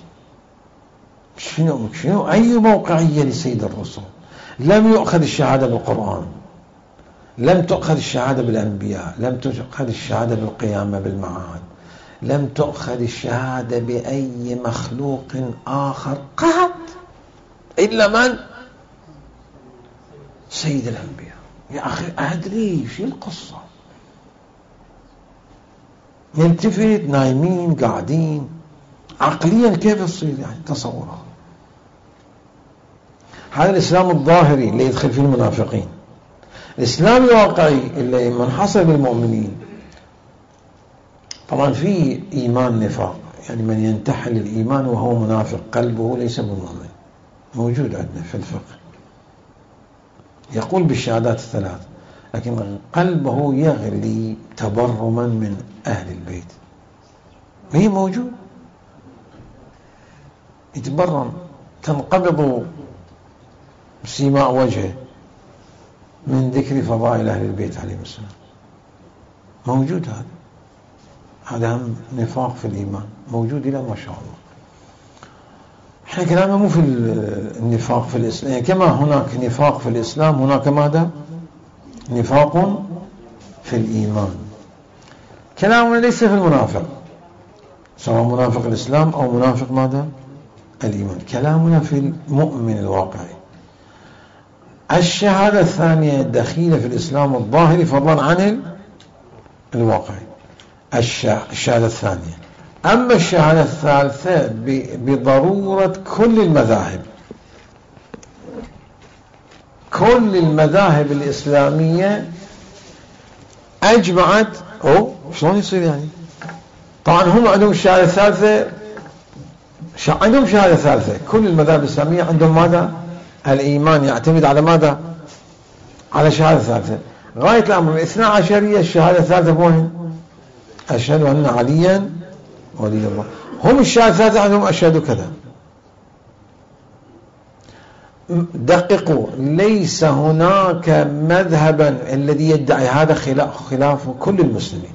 شنو أي موقعية لسيد الرسل؟ لم يؤخذ الشهادة بالقرآن، لم تؤخذ الشهادة بالأنبياء، لم تؤخذ الشهادة بالقيامة بالمعاد، لم تؤخذ الشهادة بأي مخلوق آخر قط إلا من؟ سيد الأنبياء. يا أخي أدري شو القصة؟ نلتفت نايمين قاعدين، عقليا كيف تصير؟ يعني تصورها. هذا الإسلام الظاهري اللي يدخل فيه المنافقين. الإسلام الواقعي اللي منحصر بالمؤمنين. طبعا في إيمان نفاق، يعني من ينتحل الإيمان وهو منافق قلبه ليس بالمؤمن، موجود عندنا في الفقه، يقول بالشهادات الثلاث لكن قلبه يغلي تبرما من أهل البيت، هي موجود، يتبرم، تنقبض سيماء وجهه من ذكر فضائل أهل البيت عليهم السلام، موجود. هذا هم نفاق في الإيمان موجود إلى ما شاء الله. احنا كلامنا مو في النفاق في الإسلام، يعني كما هناك نفاق في الإسلام هناك ماذا؟ نفاق في الإيمان. كلامنا ليس في المنافق، سواء منافق الإسلام أو منافق ماذا؟ الإيمان. كلامنا في المؤمن الواقعي. الشهادة الثانية دخيلة في الإسلام الظاهري فضلا عن الواقعي، الشهادة الثانية. أما الشهادة الثالثة بضرورة كل المذاهب، كل المذاهب الإسلامية أجمعت. شلون يصير يعني؟ طبعا هم عندهم الشهادة الثالثة، عندهم شهادة ثالثة. كل المذاهب الإسلامية عندهم ماذا؟ الإيمان يعتمد على ماذا؟ على شهادة ثالثة. غاية الأمر الاثنى عشرية الشهادة الثالثة وين؟ أشهد أن عليا ولي الله. هم الشهادة الثالثة عندهم أشهد كذا. دققوا، ليس هناك مذهبا الذي يدعي هذا خلاف كل المسلمين،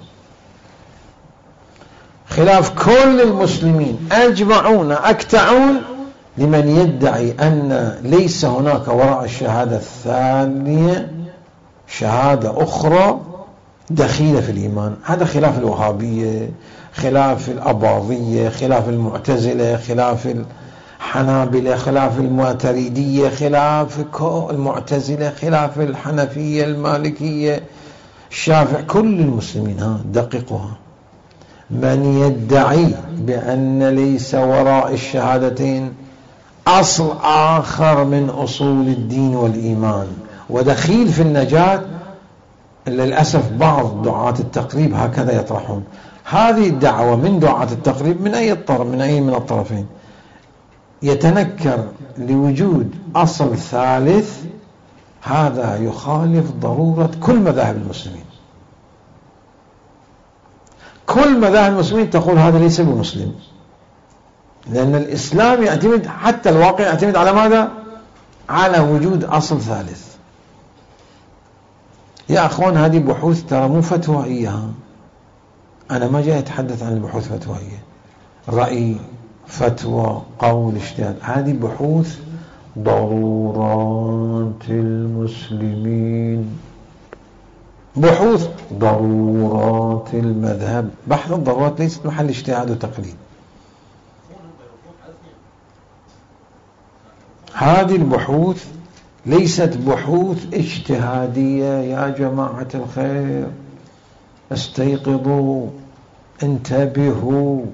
خلاف كل المسلمين أجمعون أكتعون لمن يدعي أن ليس هناك وراء الشهادة الثانية شهادة أخرى دخيلة في الإيمان. هذا خلاف الوهابية، خلاف الأباضية، خلاف المعتزلة، خلاف الحنابلة، خلاف الماتريدية، خلاف المعتزلة، خلاف الحنفية، المالكية، الشافعي، كل المسلمين. دققوها. من يدعي بأن ليس وراء الشهادتين أصل آخر من أصول الدين والإيمان ودخيل في النجاة. للأسف بعض دعاة التقريب هكذا يطرحون هذه الدعوة من دعاة التقريب من أي طرف، من أي من الطرفين، يتنكر لوجود أصل ثالث. هذا يخالف ضرورة كل مذاهب المسلمين. كل مذاهب المسلمين تقول هذا ليس بمسلم، لأن الإسلام يعتمد، حتى الواقع يعتمد على ماذا؟ على وجود أصل ثالث. يا أخوان هذه بحوث ترى مو فتوائية. أنا ما جاي أتحدث عن البحوث فتوائية، رأي، فتوى، قول، اجتهاد. هذه بحوث ضرورات المسلمين، بحوث ضرورات المذهب. بحث الضرورات ليست محل اجتهاد وتقليد. هذه البحوث ليست بحوث اجتهادية. يا جماعة الخير استيقظوا، انتبهوا.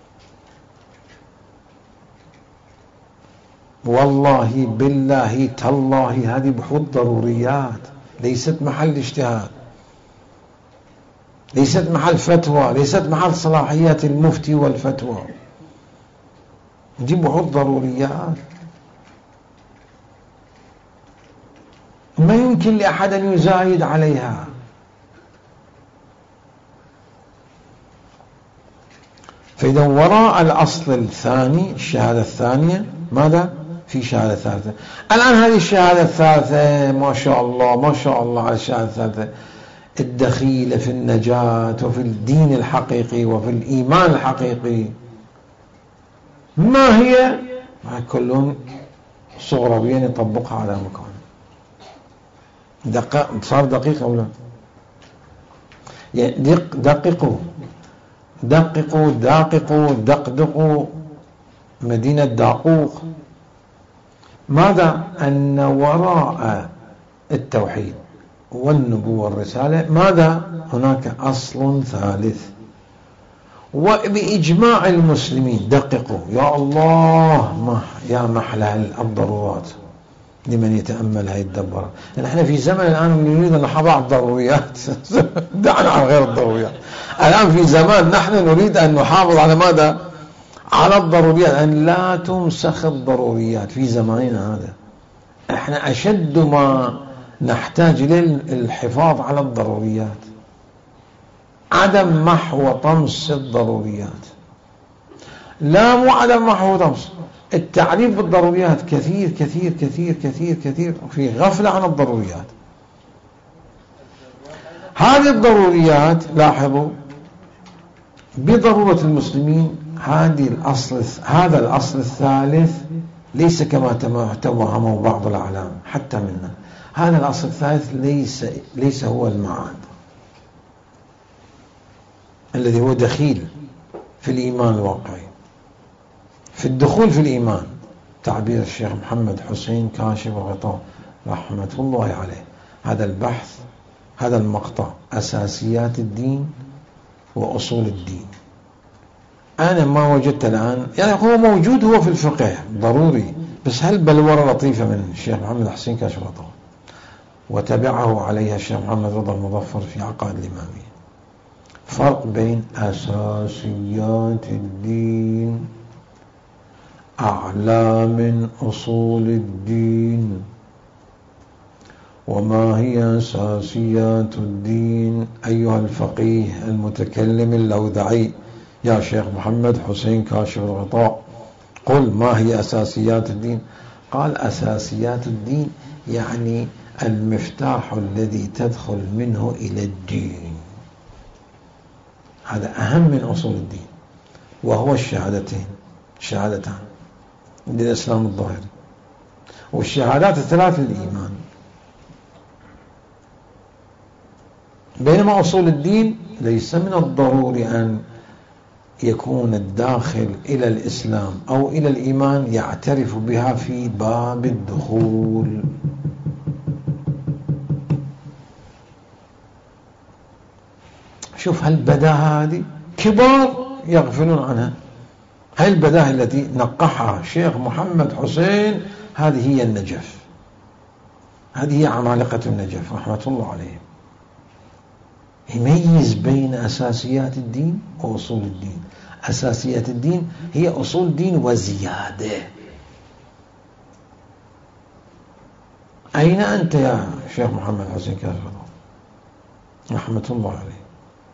والله بالله تالله هذه بحوث ضروريات، ليست محل اجتهاد، ليست محل فتوى، ليست محل صلاحيات المفتي والفتوى. دي بحوث ضروريات. ما يمكن لأحد أن يزايد عليها. فإذا وراء الأصل الثاني، الشهادة الثانية، ماذا؟ في شهادة ثالثة. الآن هذه الشهادة الثالثة ما شاء الله ما شاء الله على الشهادة الثالثة، الدخيلة في النجاة وفي الدين الحقيقي وفي الإيمان الحقيقي. ما هي؟ كلهم صغربيا يطبقها على مكان. صار دقيق أو لا؟ دققوا دققوا دققوا دقدقوا مدينة داقوق. ماذا؟ أن وراء التوحيد والنبوة والرسالة ماذا؟ هناك أصل ثالث. وبإجماع المسلمين، دققوا يا الله، ما يا محلى الضرورات لمن يتأملها يتدبر. نحن في زمن الآن نريد أن نحافظ على الضروريات دعنا عن غير الضروريات. الآن في زمان نحن نريد أن نحافظ على ماذا؟ على الضروريات، أن لا تمسخ الضروريات. في زماننا هذا احنا أشد ما نحتاج للحفاظ على الضروريات، عدم محو وطمس الضروريات. لا مو عدم محو وطمس، التعريف بالضروريات كثير كثير كثير كثير كثير، في غفلة عن الضروريات. هذه الضروريات لاحظوا بضرورة المسلمين. هذا الأصل الثالث ليس كما توهمه بعض الأعلام حتى منا. هذا الأصل الثالث ليس هو المعاد الذي هو دخيل في الإيمان الواقعي، في الدخول في الإيمان. تعبير الشيخ محمد حسين كاشف الغطاء رحمة الله عليه. هذا البحث، هذا المقطع، أساسيات الدين وأصول الدين. أنا ما وجدت الآن، يعني هو موجود، هو في الفقه ضروري، بس هل بلورة لطيفة من الشيخ محمد حسين كاشف الغطاء، وتبعه عليها الشيخ محمد رضا المظفر في عقائد الإمامية. فرق بين أساسيات الدين أعلى من أصول الدين. وما هي أساسيات الدين أيها الفقيه المتكلم اللوذعي يا شيخ محمد حسين كاشف الغطاء؟ قل ما هي أساسيات الدين؟ قال أساسيات الدين يعني المفتاح الذي تدخل منه إلى الدين. هذا أهم من أصول الدين، وهو الشهادتان للإسلام الظاهري، والشهادات الثلاث للإيمان. بينما أصول الدين ليس من الضروري أن يكون الداخل إلى الإسلام أو إلى الإيمان يعترف بها في باب الدخول. شوف هالبداهة هذه كبار يغفلون عنها. هاي البداهة التي نقحها الشيخ محمد حسين هذه هي النجف، هذه هي عمالقة النجف رحمة الله عليهم. يميز بين أساسيات الدين وأصول الدين. أساسيات الدين هي أصول الدين وزيادة. أين أنت يا شيخ محمد حسين كاشف رحمة الله عليه؟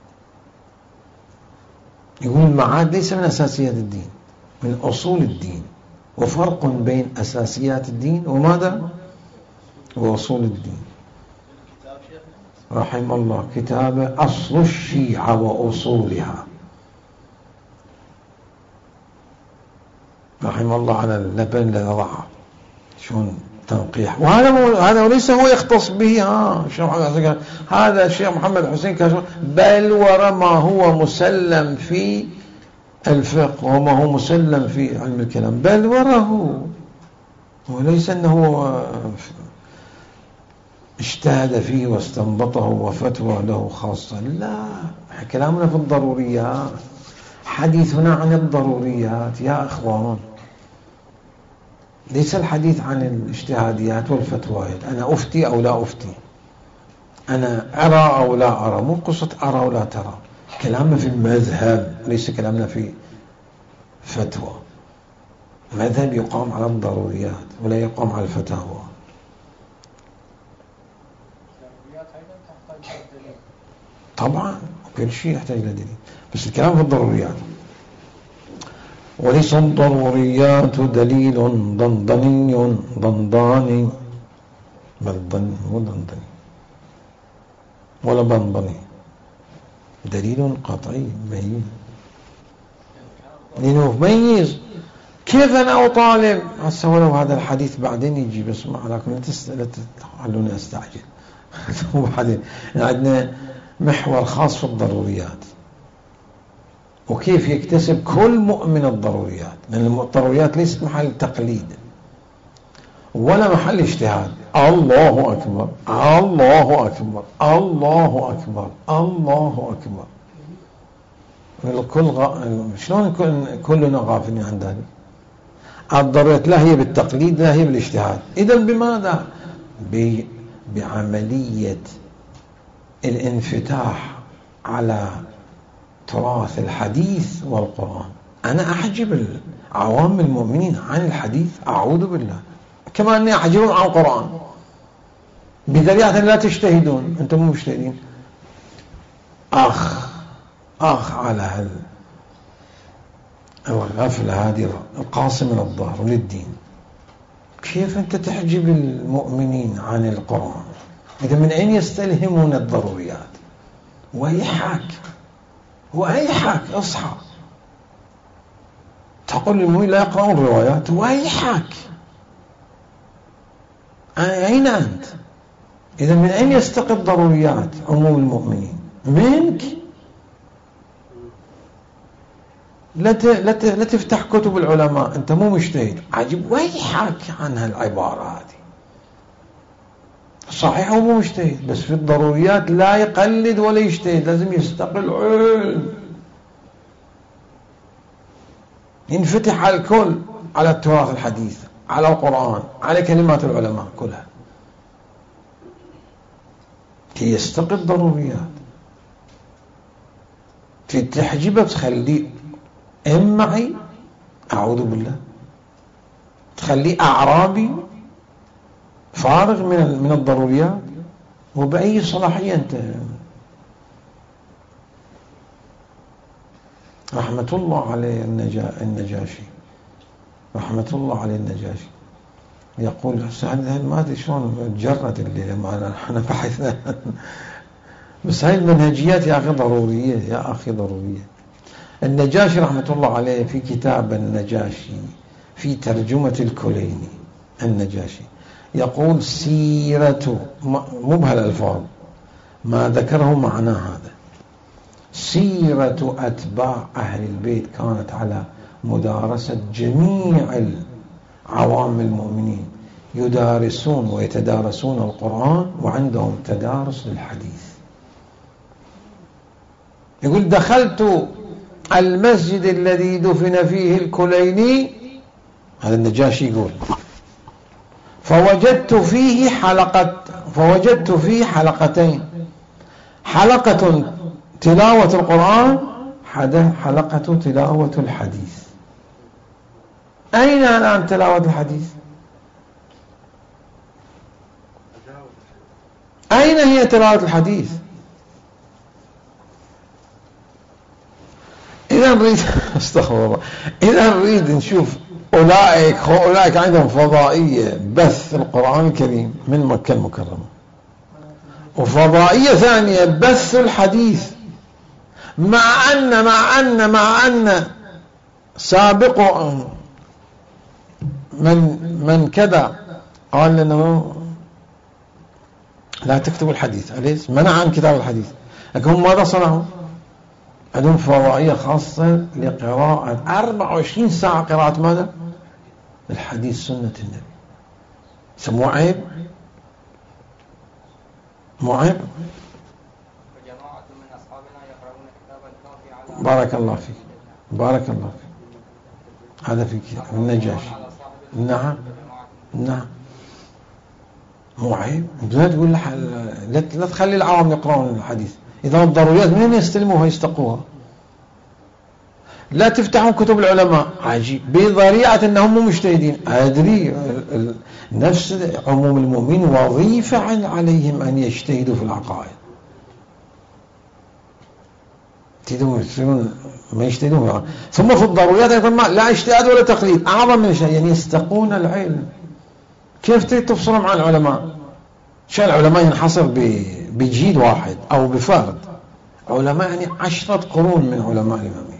يقول المعاد ليس من أساسيات الدين، من أصول الدين، وفرق بين أساسيات الدين وماذا؟ وأصول الدين. رحم الله كتاب أصل الشيعة وأصولها، رحم الله على اللبن الذي ضعه شون تنقيح. وهذا ليس هو يختص به هذا الشيخ محمد حسين كاشف، بل ورا ما هو مسلم في الفقه وما هو مسلم في علم الكلام، بل وراه، وليس أنه اجتهد فيه واستنبطه وفتوى له خاصة، لا، كلامنا في الضروريات، حديثنا عن الضروريات يا أخوان، ليس الحديث عن الاجتهاديات والفتويات. أنا أفتي أو لا أفتي، أنا أرى أو لا أرى، مو قصة أرى أو لا ترى. كلامنا في المذهب، ليس كلامنا في فتوى. المذهب يقام على الضروريات ولا يقام على الفتاوى. طبعا كل شيء يحتاج إلى دليل، بس الكلام في الضروريات. وليس الضروريات دليل ضنضاني، بل مو ضنضاني ولا بنضني، دليل قطعي بين، لأنه ميز. كيف أنا أطالب هسه ولو هذا الحديث بعدين يجي، بس ما عليكم لا تخلوني أستعجل. وبعدين عندنا محور خاص في الضروريات، وكيف يكتسب كل مؤمن الضروريات، لأن الضروريات ليست محل تقليد ولا محل اجتهاد. الله أكبر الله أكبر الله أكبر الله أكبر. شلون كلنا غافلين عن ذلك؟ الضروريات لا هي بالتقليد لا هي بالاجتهاد. إذن بماذا؟ بعملية الانفتاح على تراث الحديث والقرآن. أنا أحجب عوام المؤمنين عن الحديث، أعوذ بالله، كما أني أحجبهم عن القرآن بدليل لا تجتهدون، أنتم مو مجتهدين. أخ على الغفلة هذه القاصمة للظهر للدين. كيف أنت تحجب المؤمنين عن القرآن؟ إذا من أين يستلهمون الضروريات؟ ويحك اصحى، تقول للمؤمنين لا يقرؤون الروايات، ويحك، أين أنت؟ إذا من أين يستقي الضروريات عموم المؤمنين؟ منك. لا تفتح كتب العلماء، أنت مو مجتهد. عجب، ويحك عن هالعبارة هذه. صحيح هو مو مجتهد، بس في الضروريات لا يقلد ولا يجتهد، لازم يستقي العلم، ينفتح على الكل، على التراث الحديث، على القرآن، على كلمات العلماء كلها، كي يستقي الضروريات. في تحجبه تخليه معي، أعوذ بالله، تخليه أعرابي فارغ من الضروريات. وبأي صلاحية أنت؟ رحمة الله عليه النجاشي، رحمة الله عليه النجاشي يقول ما أدري شلون تجرد الليلة معنا، احنا بحثنا بس هاي المنهجيات يا أخي ضرورية، يا أخي ضرورية. النجاشي رحمة الله عليه في كتاب النجاشي في ترجمة الكليني، النجاشي يقول سيرة، مو بهالألفاظ، ما ذكره معناه هذا، سيرة أتباع أهل البيت كانت على مدارسة جميع عوام المؤمنين، يدارسون ويتدارسون القرآن وعندهم تدارس للحديث. يقول دخلت المسجد الذي دفن فيه الكليني، هذا النجاشي يقول، فوجدت فيه حلقتين، حلقة تلاوة القرآن، حلقة تلاوة الحديث. أين الآن تلاوة الحديث؟ أين هي تلاوة الحديث؟ إذا نريد استغفر الله، إذا نريد نشوف أولئك عندهم فضائية بث القرآن الكريم من مكة المكرمة، وفضائية ثانية بث الحديث، مع أن سابق من كذا قال لنا لا تكتبوا الحديث، أليس منع عن كتاب الحديث، لكن هم ماذا صنعوا؟ عندهم فضائية خاصة لقراءة 24 ساعة قراءة ماذا؟ الحديث، سنة النبي. سموه عيب؟ مو عيب؟ بارك الله فيك، بارك الله فيك. هذا فيك النجاشي. نعم نعم، مو عيب. لا تقول لا تخلي العوام يقرؤون الحديث، إذا الضروريات منين يستلموها يستقوها؟ لا تفتحون كتب العلماء، عجيب، بضريعة أنهم مو مجتهدين. أدري نفس عموم المؤمنين وظيفة عليهم أن يجتهدوا في العقائد، ما يجتهدون. ثم في الضروريات أيضا لا اجتهاد ولا تقليد، أعظم من شيء يعني يستقون العلم. كيف تفصلهم عن العلماء؟ شان العلماء ينحصر بجيل واحد أو بفرد، علماء يعني 10 قرون من علماء الإمامية.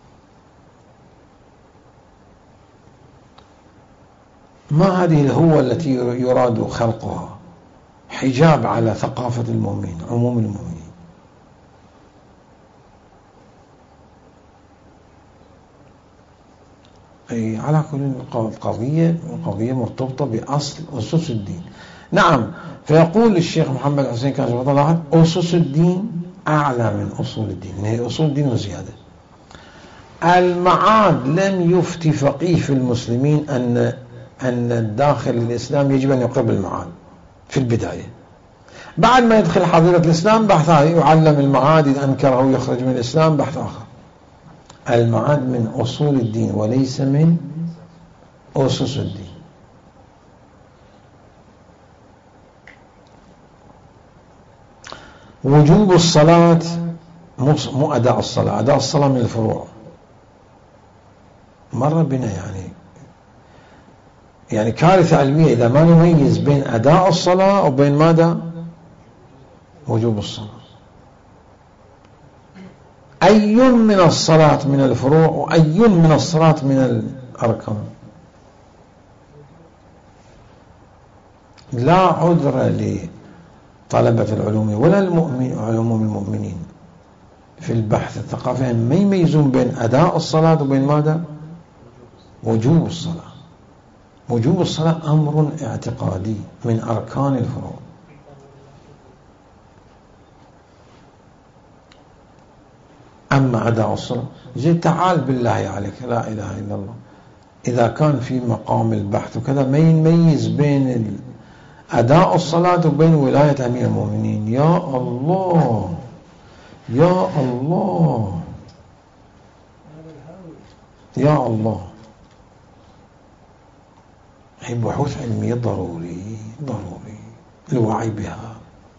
ما هذه الهوة التي يراد خلقها؟ حجاب على ثقافة المؤمنين، عموم المؤمنين. أي على كل قضية مرتبطة بأصل أسس الدين. نعم، فيقول الشيخ محمد حسين كاشف الله، أسس الدين أعلى من أصول الدين، هي أصول الدين وزيادة. المعاد لم يفتي فقيه في المسلمين أن الداخل الإسلام يجب أن يقر بالمعاد في البداية. بعد ما يدخل حظيرة الإسلام بحث يعلم المعاد، إذا أنكره يخرج من الإسلام بحث آخر. المعاد من أصول الدين وليس من أسس الدين. وجوب الصلاة مو أداء الصلاة، أداء الصلاة من الفروع. مر بنا يعني كارثة علمية إذا ما نميز بين أداء الصلاة وبين ماذا؟ وجوب الصلاة. أي من الصلاة من الفروع وأي من الصلاة من الأركان. لا عذر لطلبة العلوم ولا علوم المؤمنين في البحث الثقافي ما يميزون بين أداء الصلاة وبين ماذا؟ وجوب الصلاة. وجوب الصلاة أمر اعتقادي من أركان الفروع. أما أداء الصلاة زي تعال بالله عليك، لا إله إلا الله، إذا كان في مقام البحث وكذا ما يميز بين أداء الصلاة وبين ولاية أمير المؤمنين. يا الله يا الله يا الله. هي بحوث علمية ضروري الوعي بها،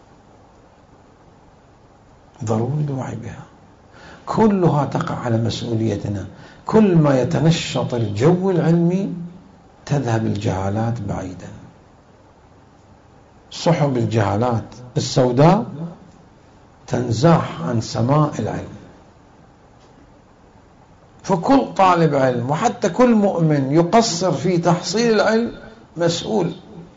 ضروري الوعي بها، كلها تقع على مسؤوليتنا. كل ما يتنشط الجو العلمي تذهب الجهالات بعيدا، سحب الجهالات السوداء تنزاح عن سماء العلم. فكل طالب علم وحتى كل مؤمن يقصر في تحصيل العلم مسؤول.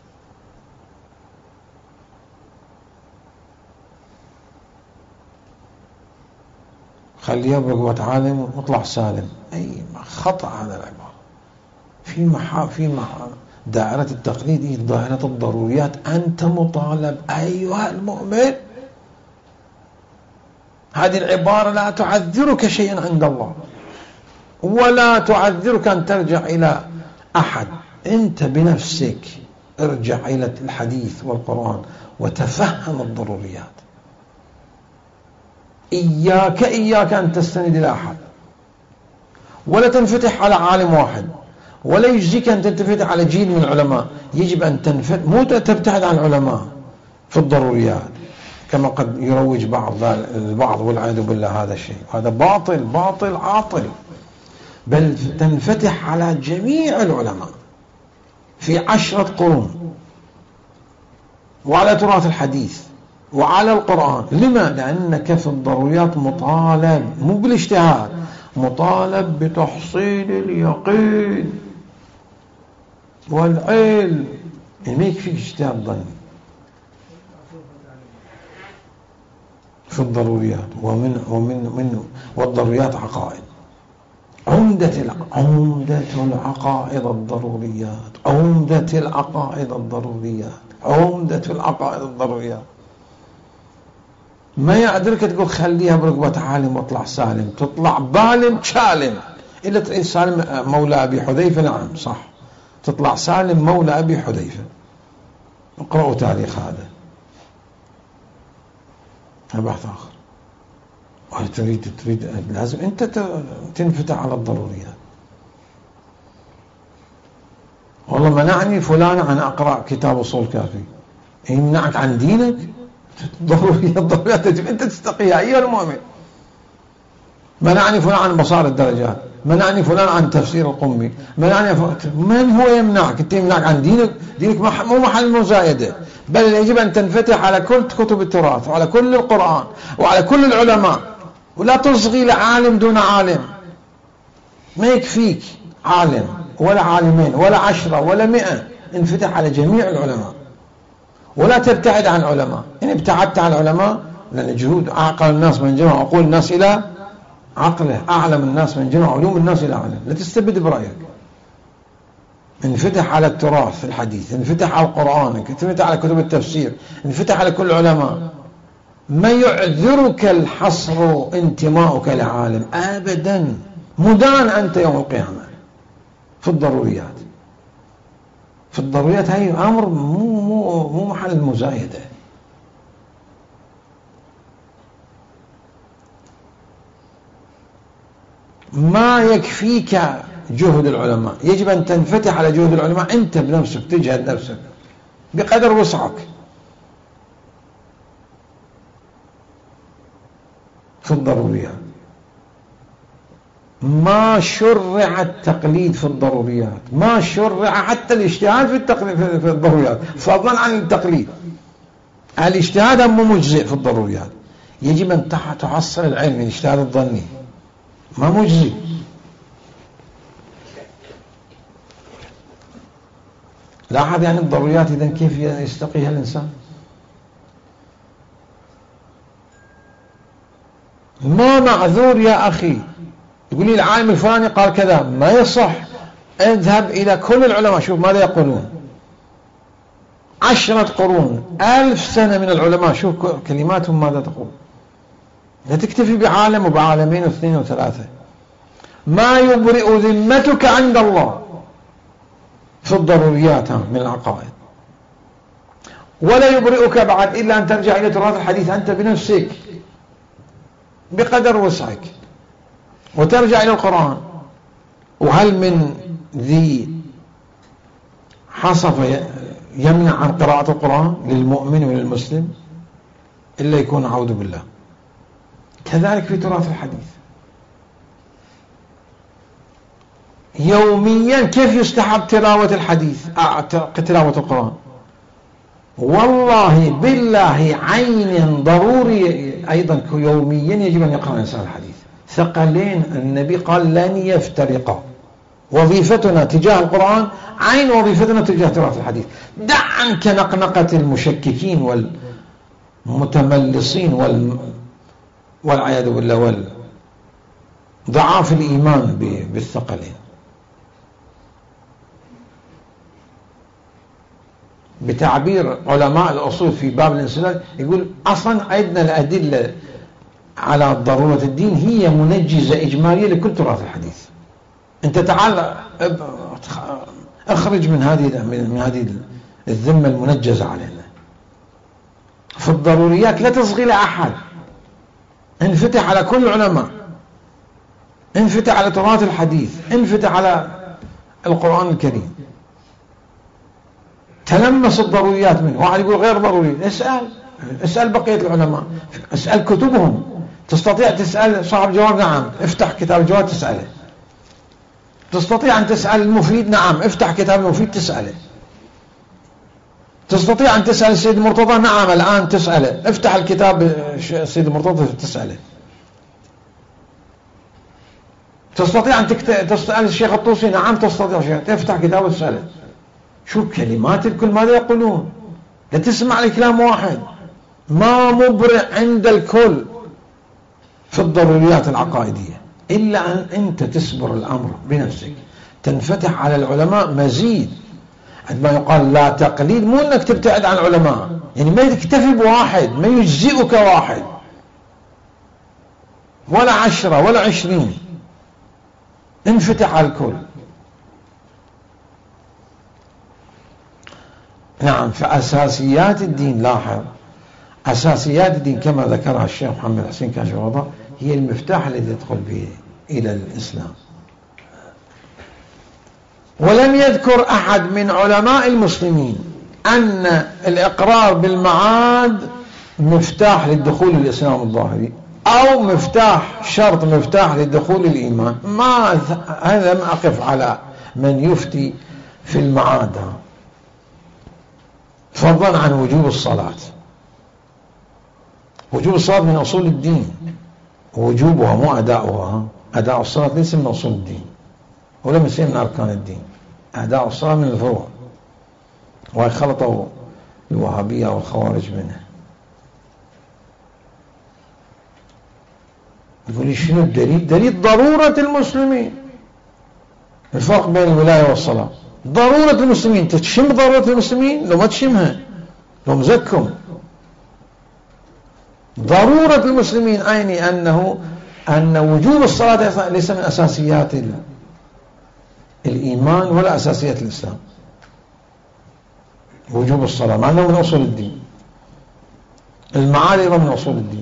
خليه يبرق وتعالم واطلع سالم. أي خطأ هذا العبارة. في دائرة التقليد هي دائرة الضروريات. أنت مطالب أيها المؤمن هذه العبارة لا تعذرك شيئا عند الله، ولا تعذرك أن ترجع إلى أحد. أنت بنفسك ارجع إلى الحديث والقرآن وتفهم الضروريات. إياك أن تستند إلى أحد، ولا تنفتح على عالم واحد، ولا يجزيك أن تنفتح على جيل من العلماء. يجب أن تنفتح، مو تبتعد عن العلماء في الضروريات كما قد يروج البعض والعياذ بالله. هذا الشيء هذا باطل عاطل. بل تنفتح على جميع العلماء في 10 قرون، وعلى تراث الحديث وعلى القرآن. لما؟ لأنك في الضروريات مطالب، مو بالاجتهاد، مطالب بتحصيل اليقين والعلم. ما يكفيك اجتهاد ظني في الضروريات. والضروريات عقائد. عمدة العقائد الضروريات. ما يعذرك تقول خليها بركبة عالم واطلع سالم، تطلع بالم شالم. إلا تقول سالم مولى أبي حذيفة، نعم صح، تطلع سالم مولى أبي حذيفة. اقرأوا تاريخ هذا بحث آخر. تريد لازم أنت تنفتح على الضروريات. والله منعني فلان عن أقرأ كتاب أصول كافي، يمنعك عن دينك؟ الضروريات تجب أنت تستقيها أيها المؤمن. منعني فلان عن بصار الدرجات، منعني فلان عن تفسير القمي، من هو يمنعك؟ أنت يمنعك عن دينك؟ دينك مو محل مزايدة، بل يجب أن تنفتح على كل كتب التراث وعلى كل القرآن وعلى كل العلماء، ولا تصغي لعالم دون عالم. ما يكفيك عالم ولا عالمين ولا 10 ولا 100، انفتح على جميع العلماء، ولا تبتعد عن العلماء. إن ابتعدت عن العلماء، لأن جهود أعقل الناس من جمع عقول الناس إلى عقله، أعلم الناس من جمع علوم الناس إلى علم. لا تستبد برأيك. انفتح على التراث الحديث، انفتح على القرآن، انفتح على كتب التفسير، انفتح على كل العلماء. ما يعذرك الحصر انتماؤك لعالم أبدا. مدان أنت يوم القيامة في الضروريات. في الضروريات هاي أمر مو محل المزايدة. ما يكفيك جهد العلماء، يجب أن تنفتح على جهد العلماء. أنت بنفسك تجهد نفسك بقدر وسعك في الضروريات. ما شرع التقليد في الضروريات، ما شرع حتى الاجتهاد في الضروريات، فضلا عن التقليد. الاجتهاد مو مجزئ في الضروريات. يجب أن تحصل العلم. الاجتهاد الظني ما مجزئ. لاحظ يعني الضروريات إذن كيف يستقيها الإنسان. ما معذور يا أخي يقول لي العالم الفلاني قال كذا، ما يصح. اذهب إلى كل العلماء، شوف ماذا يقولون. 10 قرون 1000 سنة من العلماء، شوف كلماتهم ماذا تقول. لا تكتفي بعالم وبعالمين واثنين وثلاثة. ما يبرئ ذمتك عند الله في الضروريات من العقائد، ولا يبرئك بعد إلا أن ترجع إلى تراث الحديث أنت بنفسك بقدر وسعك، وترجع إلى القرآن. وهل من ذي حصف يمنع عن قراءة القرآن للمؤمن وللمسلم إلا يكون أعوذ بالله. كذلك في تراث الحديث يوميا كيف يستحب تلاوة الحديث، تلاوة القرآن. والله بالله عين ضروري أيضا يوميا يجب أن يقرأ الإنسان الحديث. ثقلين النبي قال لن يفترقا. وظيفتنا تجاه القرآن عين وظيفتنا تجاه تراث الحديث. دع عنك نقنقة المشككين والمتملصين والعياذ بالله ضعاف الإيمان بالثقلين. بتعبير علماء الأصول في باب الانسلال يقول أصلا عندنا الأدلة على ضرورة الدين هي منجزة إجمالية لكل تراث الحديث. أنت تعال أخرج من هذه الذمة المنجزة علينا. في الضروريات لا تصغي لأحد، انفتح على كل العلماء، انفتح على تراث الحديث، انفتح على القرآن الكريم، تلمس الضروريات منه. واحد يقول غير ضروري، اسأل بقية العلماء، اسأل كتبهم. تستطيع تسأل صاحب جواب؟ نعم، افتح كتاب الجواب تسأله. تستطيع أن تسأل المفيد؟ نعم، افتح كتاب المفيد تسأله. تستطيع أن تسأل السيد المرتضى؟ نعم، الآن تسأله، افتح الكتاب السيد المرتضى تسأله. تستطيع أن تسأل الشيخ الطوسي؟ نعم تستطيع، تفتح كتاب وتسأله. شو كلمات الكل ماذا يقولون؟ لا تسمع لكلام واحد، ما مبرع عند الكل في الضروريات العقائدية إلا أن أنت تسبر الأمر بنفسك، تنفتح على العلماء مزيد. عندما يقال لا تقليد، مو أنك تبتعد عن العلماء، يعني ما تكتفي بواحد، ما يجزئك واحد ولا 10 ولا 20، انفتح على الكل. نعم، فأساسيات الدين، لاحظ، أساسيات الدين كما ذكرها الشيخ محمد حسين كاشف الغطاء هي المفتاح الذي يدخل به إلى الإسلام. ولم يذكر أحد من علماء المسلمين أن الإقرار بالمعاد مفتاح للدخول للإسلام الظاهري، أو شرط مفتاح للدخول للإيمان. هذا لم أقف على من يفتي في المعاد، فضلا عن وجوب الصلاة. وجوب الصلاة من أصول الدين، وجوبها مو أداؤها. أداء الصلاة ليس من أصول الدين ولم يصير من أركان الدين. أداء الصلاة من الفروع، وخلطوا الوهابية والخوارج منه. يقول لي شنو الدليل؟ دليل ضرورة المسلمين. الفرق بين الولاية والصلاة ضرورة المسلمين. تشم ضرورة المسلمين؟ لو ما تشمها لو مزكم. ضرورة المسلمين أعني أن وجوب الصلاة ليس من أساسيات الإيمان ولا أساسيات الإسلام. وجوب الصلاة مع أنه من أصول الدين. المعاد أيضا من أصول الدين.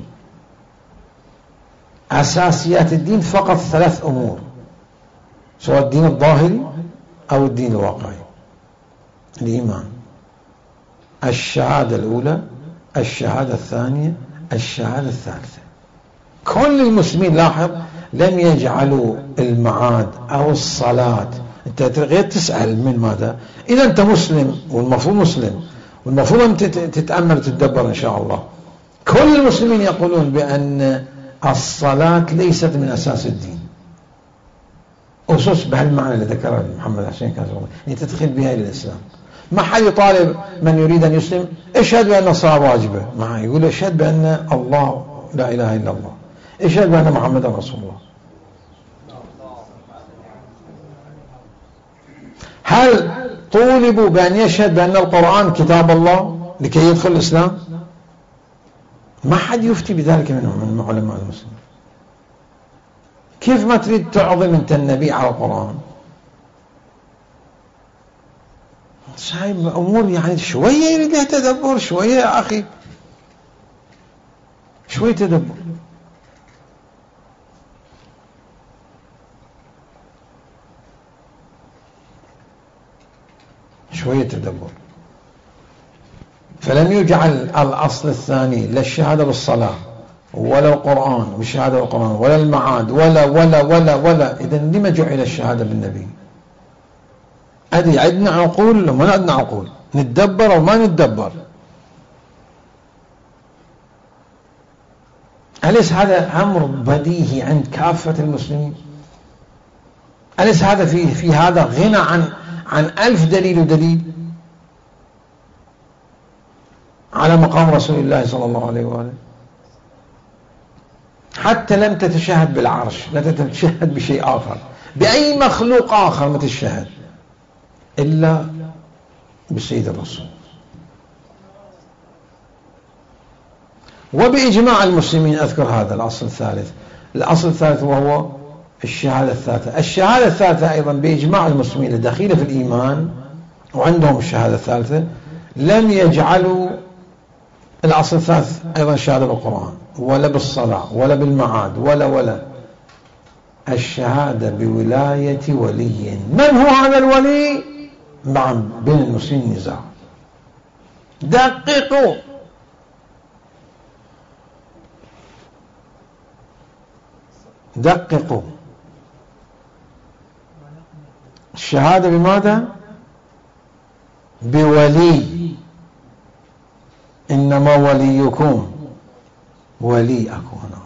أساسيات الدين فقط 3 أمور، سواء الدين الظاهري أو الدين الواقعي. الإيمان، الشهادة الأولى، الشهادة الثانية، الشهادة الثالثة. كل المسلمين لاحظ لم يجعلوا المعاد أو الصلاة. أنت غير تسأل من ماذا؟ إذا أنت مسلم والمفروض مسلم والمفروض أن تتأمل وتتدبر إن شاء الله. كل المسلمين يقولون بأن الصلاة ليست من أساس الدين، أسس بهالمعنى اللي ذكره محمد حسين كاشف الغطاء، يعني تدخل بها إلى الإسلام. ما حد يطالب من يريد أن يسلم اشهد بأن الصلاة واجبة، ما يقول اشهد بأن الله لا إله إلا الله، اشهد بأن محمد رسول الله. هل طولبوا بأن يشهد بأن القرآن كتاب الله لكي يدخل الإسلام؟ ما حد يفتي بذلك منهم من علماء المسلمين. كيف ما تريد تعظم أنت النبي على القرآن؟ شايف أمور يعني شوية يريد له تدبر، شوية يا أخي، شوية تدبر. شوية تدبر. فلم يجعل الأصل الثاني لا الشهادة بالصلاة ولا القرآن والشهادة بالقرآن ولا المعاد ولا ولا ولا ولا. إذن لما جعل الشهادة بالنبي؟ أدي عندنا عقول وما عندنا عقول، نتدبر أو ما نتدبر. أليس هذا أمر بديهي عند كافة المسلمين؟ أليس هذا في هذا غنى عن 1000 دليل ودليل على مقام رسول الله صلى الله عليه وآله؟ حتى لم تتشهد بالعرش، لا تتشهد بشيء آخر، بأي مخلوق آخر ما تتشهد إلا بسيد الرسول. وبإجماع المسلمين. أذكر هذا الأصل الثالث. الأصل الثالث وهو الشهادة الثالثة. الشهادة الثالثة أيضا بإجماع المسلمين الدخيلة في الإيمان وعندهم الشهادة الثالثة، لم يجعلوا الأصل الثالث أيضا الشهادة بالقرآن ولا بالصلاة ولا بالمعاد ولا الشهادة بولاية ولي. من هو هذا الولي؟ نعم، بين المسلمين نزاع. دققوا الشهادة بماذا؟ بولي. إنما وليكم ولي أكو هنا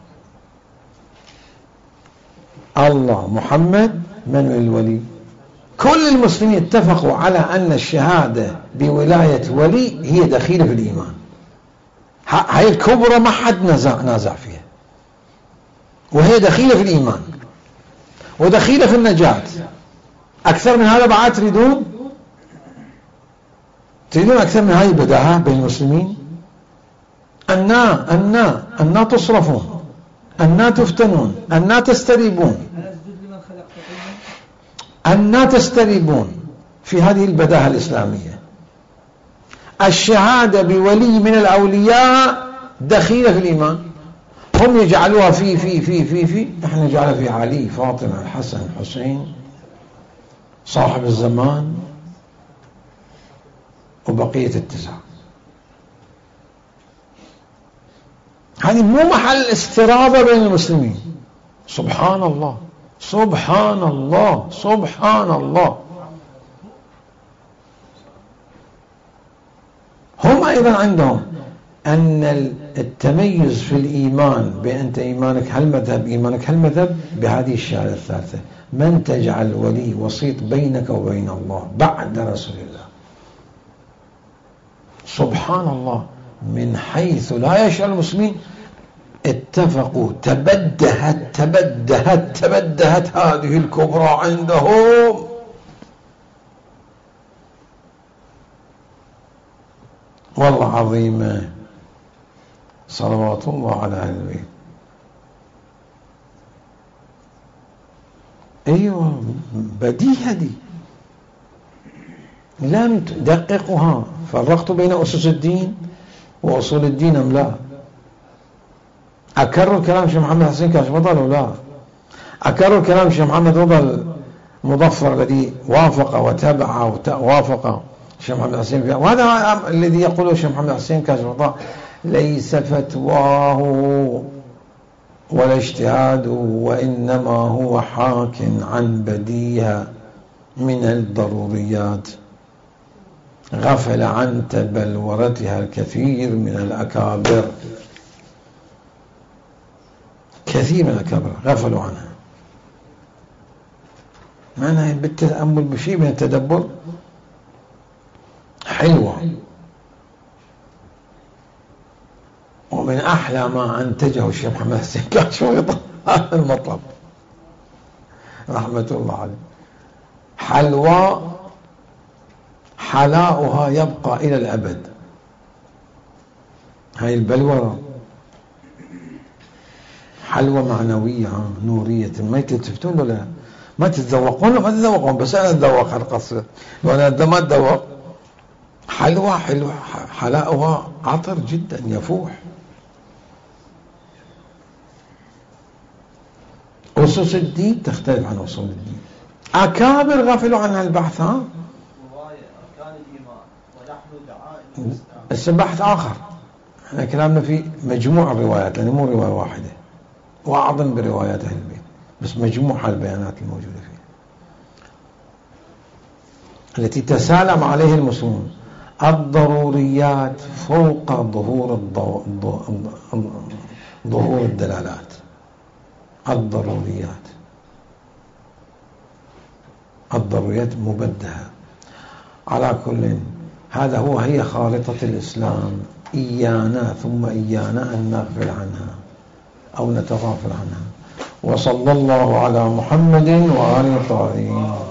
الله محمد. من الولي؟ كل المسلمين اتفقوا على أن الشهادة بولاية ولي هي دخيلة في الإيمان. هاي الكبرى ما حد نازع فيها، وهي دخيلة في الإيمان ودخيلة في النجاة. أكثر من هذا بعد تريدون أكثر من هذه البداهة بين المسلمين؟ أنا تصرفون، أنا تفتنون، أنا تستريبون، أنا تستريبون في هذه البداهة الإسلامية. الشهادة بولي من الأولياء دخيلة في الإيمان. هم يجعلوها في نحن نجعلها في علي، فاطمة، الحسن، الحسين، صاحب الزمان، وبقية التسعة. هذه مو محل استرابة بين المسلمين. سبحان الله سبحان الله سبحان الله. هم أيضا عندهم أن التميز في الإيمان بأن أنت إيمانك هالمذهب بهذه الشهادة الثالثة. من تجعل ولي وسيط بينك وبين الله بعد رسول الله. سبحان الله. من حيث لا يشعر المسلمين اتفقوا. تبدهت هذه الكبرى عندهم. والله عظيمة. صلوات الله على أهل البيت. أيوة بديهة دي. لم تدققها. فرقت بين أسس الدين وأصول الدين أم لا؟ أكرر كلام الشيخ محمد حسين كاش بطل ولا؟ أكرر كلام الشيخ محمد رضا المظفر الذي وافق وتبع ووافق الشيخ محمد حسين فيها. وهذا الذي يقوله الشيخ محمد حسين كاش بطل ليس فتواه ولا اجتهاده، وإنما هو حاك عن بديهة من الضروريات غفل عن تبلورتها الكثير من الأكابر. كثير من الأكابر غفلوا عنها. معناها بالتأمل بشيء من التدبر حلوة، ومن أحلى ما أنتجه الشيخ محمد حسين كاشويطة هذا المطلب رحمة الله عليه. حلوى حلاؤها يبقى إلى الأبد. هاي البلورة حلوى معنوية نورية. ما تلتفتون ولا ما تتذوقون؟ ما تتذوقون، بس أنا أتذوق القصة وأنا ما أتذوق. حلوى حلاؤها عطر جدا يفوح. أسس الدين تختلف عن أصول الدين. أكابر غفلوا عنها البحث. ها البحث آخر. احنا كلامنا في مجموع الروايات، لأن مو رواية واحدة، وأعظم بروايات أهل البيت، بس مجموعة البيانات الموجودة فيها التي تسالم عليه المسلمون. الضروريات فوق ظهور الدلالات. الضروريات مبدهة. على كل هذا هي خارطة الإسلام. إيانا ثم إيانا أن نغفل عنها أو نتغافل عنها. وصلى الله على محمد وآله الطاهرين.